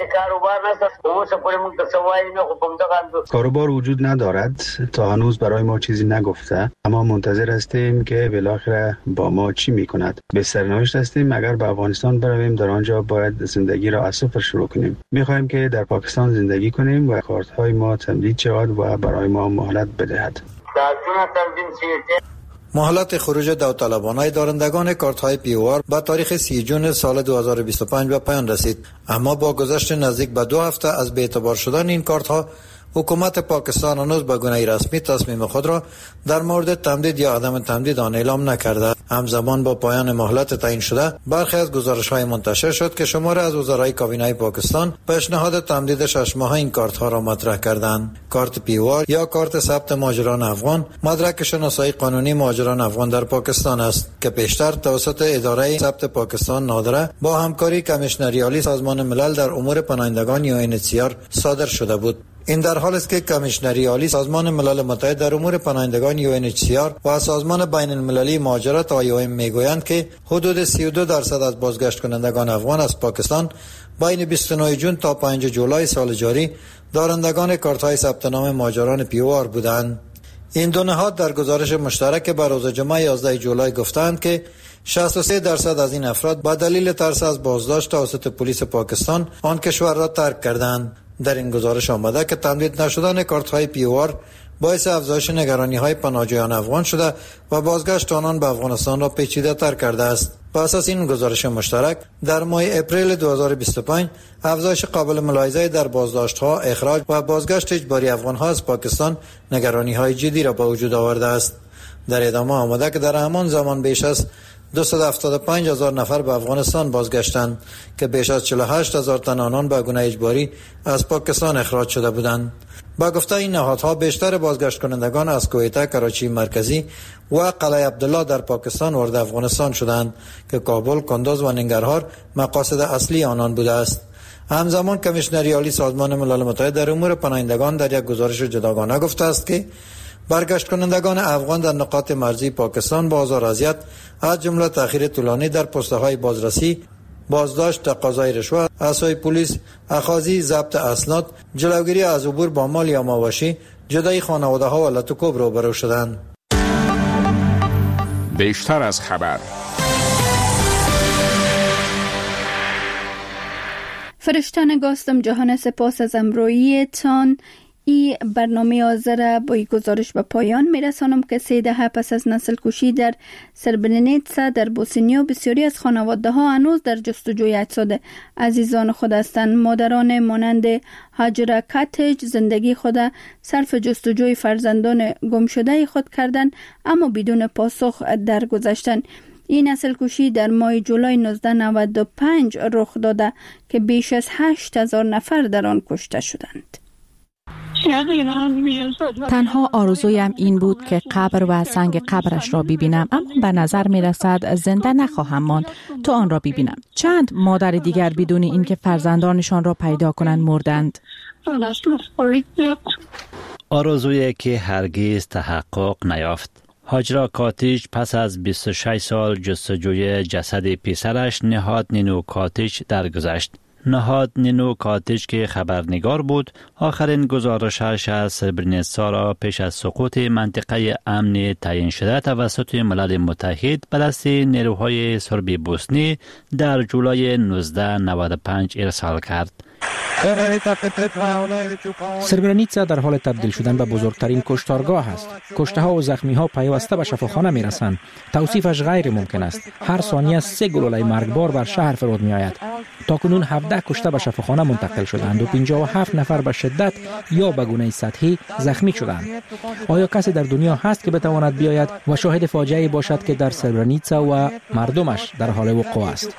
کاروبار وجود ندارد، تا هنوز برای ما چیزی نگفته، اما منتظر هستیم که بالاخره با ما چی میکند. به سرنوشت هستیم اگر به افغانستان برویم، در آنجا باید زندگی را از صفر شروع کنیم. میخواهیم که در پاکستان زندگی کنیم و کارت‌های ما تمدید شود و برای ما مهلت بدهد. مهلت خروج داوطلبانه دارندگان کارت‌های پی او آر با تاریخ سی جون سال دو هزار و بیست و پنج به پایان رسید، اما با گذشت نزدیک به دو هفته از بی‌اعتبار شدن این کارت‌ها، حکومت پاکستان هنوز به گونه رسمی تصمیم خود را در مورد تمدید یا عدم تمدید آن اعلام نکرده. همزمان با پایان مهلت تعیین شده، برخی از گزارش‌های منتشر شد که شماری از وزرای کابینه پاکستان پیشنهاد تمدید شش ماهه این کارت‌ها را مطرح کردند. کارت پی او آر یا کارت ثبت مهاجران افغان مدرک شناسایی قانونی مهاجران افغان در پاکستان است که پیشتر توسط اداره ثبت پاکستان نادره با همکاری کمیشنری عالی سازمان ملل در امور پناهندگان یا یو ان اچ سی آر صادر شده بود. این در حالی است که کمیشنری عالی سازمان ملل متحد در امور پناهندگان یو ان اچ سی آر و سازمان بین المللی مهاجرت آی او ام میگویند که حدود سی و دو درصد از بازگشت کنندگان افغان از پاکستان بین بیست و نه جون تا پنج جولای سال جاری دارندگان کارت‌های ثبت نام مهاجران پی او آر بودند. این دو نهاد در گزارش مشترک به روز جمعه یازده جولای گفتند که شصت و سه درصد از این افراد با دلیل ترس از بازداشت توسط پلیس پاکستان آن کشور را ترک کردند. در این گزارش آمده که تمدید نشدن کارت‌های پی او آر باعث افزایش نگرانی‌های پناهجویان افغان شده و بازگشت آنان به افغانستان را پیچیده‌تر کرده است. بر اساس این گزارش مشترک در ماه اپریل دو هزار و بیست و پنج افزایش قابل ملاحظه در بازداشت‌ها، اخراج و بازگشت اجباری افغان‌ها از پاکستان نگرانی‌های جدی را به وجود آورده است. در ادامه آمده که در همان زمان بیش از دویست و هفتاد و پنج هزار نفر به افغانستان بازگشتند که بیش از چهل و هشت هزار تن آنان به گونه اجباری از پاکستان اخراج شده بودند. با گفته این نهادها بیشتر بازگشت کنندگان از کویته، کراچی مرکزی و قلعه عبدالله در پاکستان وارد افغانستان شدند که کابل، کندوز و ننگرهار مقاصد اصلی آنان بوده است. همزمان کمیشنری عالی سازمان ملل متحد در امور پناهندگان در یک گزارش جداگانه گفته است که برگشت کنندگان افغان در نقاط مرزی پاکستان با آزار و اذیت از جمله تأخیر طولانی در پست‌های بازرسی، بازداشت، تقاضای رشوت، اسای پلیس، اخاذی ضبط اسناد، جلوگیری از عبور با مال یا مواشی، جدایی خانواده‌ها و لطکوب روبرو شدند. بیشتر از خبر. فرشتان گاستم جهان سپاس از امرویی تان. این برنامه آذر با این گزارش به پایان میرسانم که سه دهه پس از نسل کشی در سربرنیتسا در بوسنیا بسیاری از خانواده ها هنوز در جستجوی اجساد عزیزان خود هستند. مادران مانند هاجرا کاتج زندگی خود صرف جستجوی فرزندان گم شده خود کردند اما بدون پاسخ درگذشتند. این نسل کشی در ماه جولای نوزده نود و پنج رخ داده که بیش از هشت هزار نفر در آن کشته شدند. تنها آرزویم این بود که قبر و سنگ قبرش را ببینم، اما به نظر می رسد زنده نخواهم ماند تا آن را ببینم. چند مادر دیگر بدون اینکه فرزندانشان را پیدا کنند مردند. آرزویی که هرگز تحقق نیافت. هاجرا کاتیج پس از بیست و شش سال جستجوی جسد پسرش نهاد نینو کاتیج درگذشت. نهاد نینو کاتیج که خبرنگار بود آخرین گزارشش از سربرنیتسا را پیش از سقوط منطقه امن تعیین شده توسط ملل متحد به دست نیروهای سرب بوسنی در جولای نوزده نود و پنج ارسال کرد. سربرنیتسا در حال تبدیل شدن به بزرگترین کشتارگاه است. کشته ها و زخمی ها پیوسته به شفاخانه می رسند. توصیفش غیر ممکن است. هر ثانیه سه گلوله مرگبار بر شهر فرود می آید. تاکنون هفده کشته به شفاخانه منتقل شدند و پنجاه و هفت نفر به شدت یا به گونه سطحی زخمی شدند. آیا کسی در دنیا هست که بتواند بیاید و شاهد فاجعه‌ای باشد که در سربرنیتسا و مردمش در حال وقوع است؟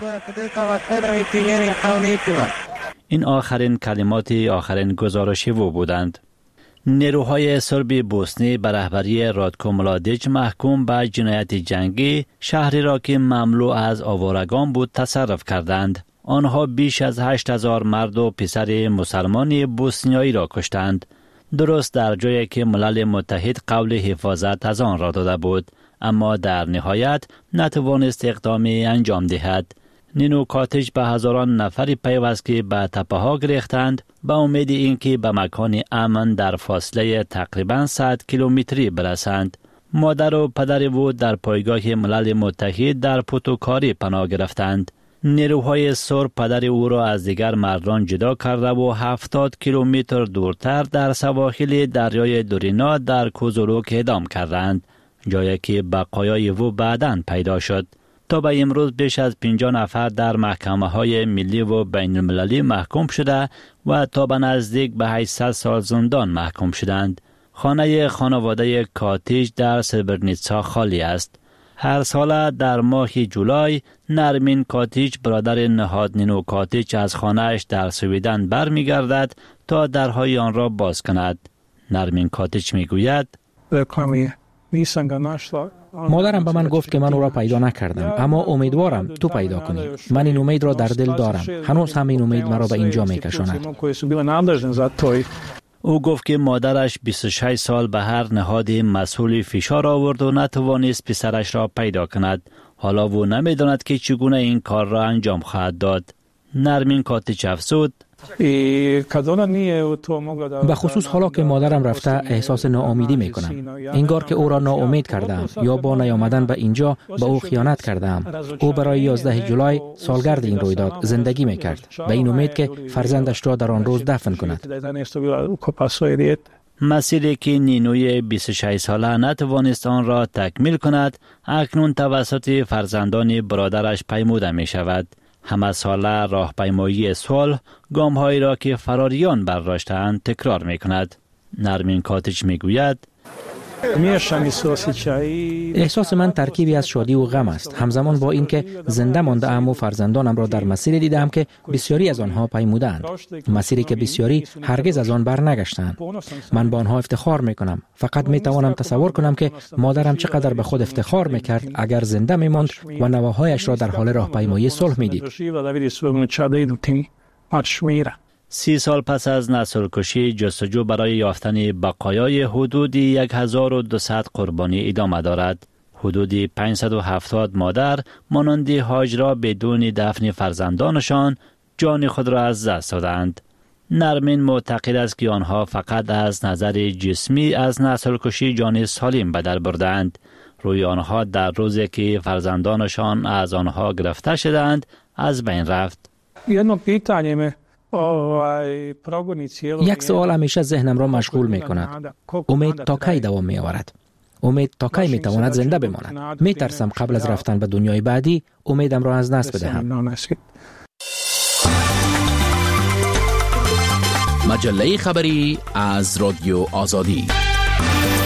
این آخرین کلمات آخرین گزارش او بودند. نیروهای سرب بوسنی به رهبری رادکو ملادیچ محکوم به جنایت جنگی شهری را که مملو از آوارگان بود تصرف کردند. آنها بیش از هشت هزار مرد و پسر مسلمان بوسنیایی را کشتند. درست در جایی که ملل متحد قول حفاظت از آن را داده بود، اما در نهایت نتوانست اقدامی انجام دهد. نینو کاتیج به هزاران نفری پیوست که به تپه ها گریختند به امید اینکه به مکان امن در فاصله تقریبا صد کیلومتری برسند. مادر و پدر او در پایگاه ملل متحد در پوتوکاری پناه گرفتند. نیروهای سرب پدر او را از دیگر مردان جدا کرده و هفتاد کیلومتر دورتر در سواحل دریای دورینا در کوزولوک اعدام کردند، جایی که بقایای او بعداً پیدا شد. تا به امروز بیش از پنجاه نفر در محکمه های ملی و بین المللی محکوم شده و تا به نزدیک به هشتصد سال زندان محکوم شدند. خانه خانواده کاتیج در سربرنیتسا خالی است. هر سال در ماه جولای نرمین کاتیج برادر نهاد نینو کاتیج از خانه‌اش در سویدن برمیگردد تا درهای آن را باز کند. نرمین کاتیج میگوید مادرم به من گفت که من او را پیدا نکردم، اما امیدوارم تو پیدا کنی. من این امید را در دل دارم. هنوز هم این امید مرا به اینجا میکشاند. او گفت که مادرش بیست و شش سال به هر نهاد مسئول فشار آورد و نتوانست پسرش را پیدا کند. حالا او نمیداند که چگونه این کار را انجام خواهد داد. نرمین کاتیج افزود: به خصوص حالا که مادرم رفته احساس ناامیدی میکنم. انگار که او را ناامید کردم یا با نیامدن به اینجا به او خیانت کردم. او برای یازده جولای سالگرد این رویداد زندگی میکرد به این امید که فرزندش را در آن روز دفن کند. مسیری که نینوی بیست و شش ساله نتوانست آن را تکمیل کند اکنون توسط فرزندان برادرش پیموده می شود. همه ساله راهپیمایی صلح گام‌هایی را که فراریان برداشتند تکرار می کند. نرمین کاتج می گوید احساس من ترکیبی از شادی و غم است، همزمان با اینکه زنده مانده ام و فرزندانم را در مسیری دیدم که بسیاری از آنها پیمودند، مسیری که بسیاری هرگز از آن برنگشتند. من با آنها افتخار میکنم. فقط میتوانم تصور کنم که مادرم چقدر به خود افتخار میکرد اگر زنده میماند و نواهایش را در حال راهپیمایی صلح میدید. سی سال پس از نسل کشی، جستجو برای یافتن بقایای حدود هزار و دویست قربانی ادامه دارد. حدود پانصد و هفتاد مادر مانند هاجرا بدون دفن فرزندانشان جان خود را از دست دادند. نرمین معتقد است که آنها فقط از نظر جسمی از نسل کشی جان سالم به در بردند. روی آنها در روزی که فرزندانشان از آنها گرفته شدند از بین رفت. یک سوال همیشه ذهنم را مشغول می کند. امید تا کی دوام می آورد؟ امید تا کی می تواند زنده بماند؟ می ترسم قبل از رفتن به دنیای بعدی امیدم را از دست بدهم. مجله خبری از رادیو آزادی.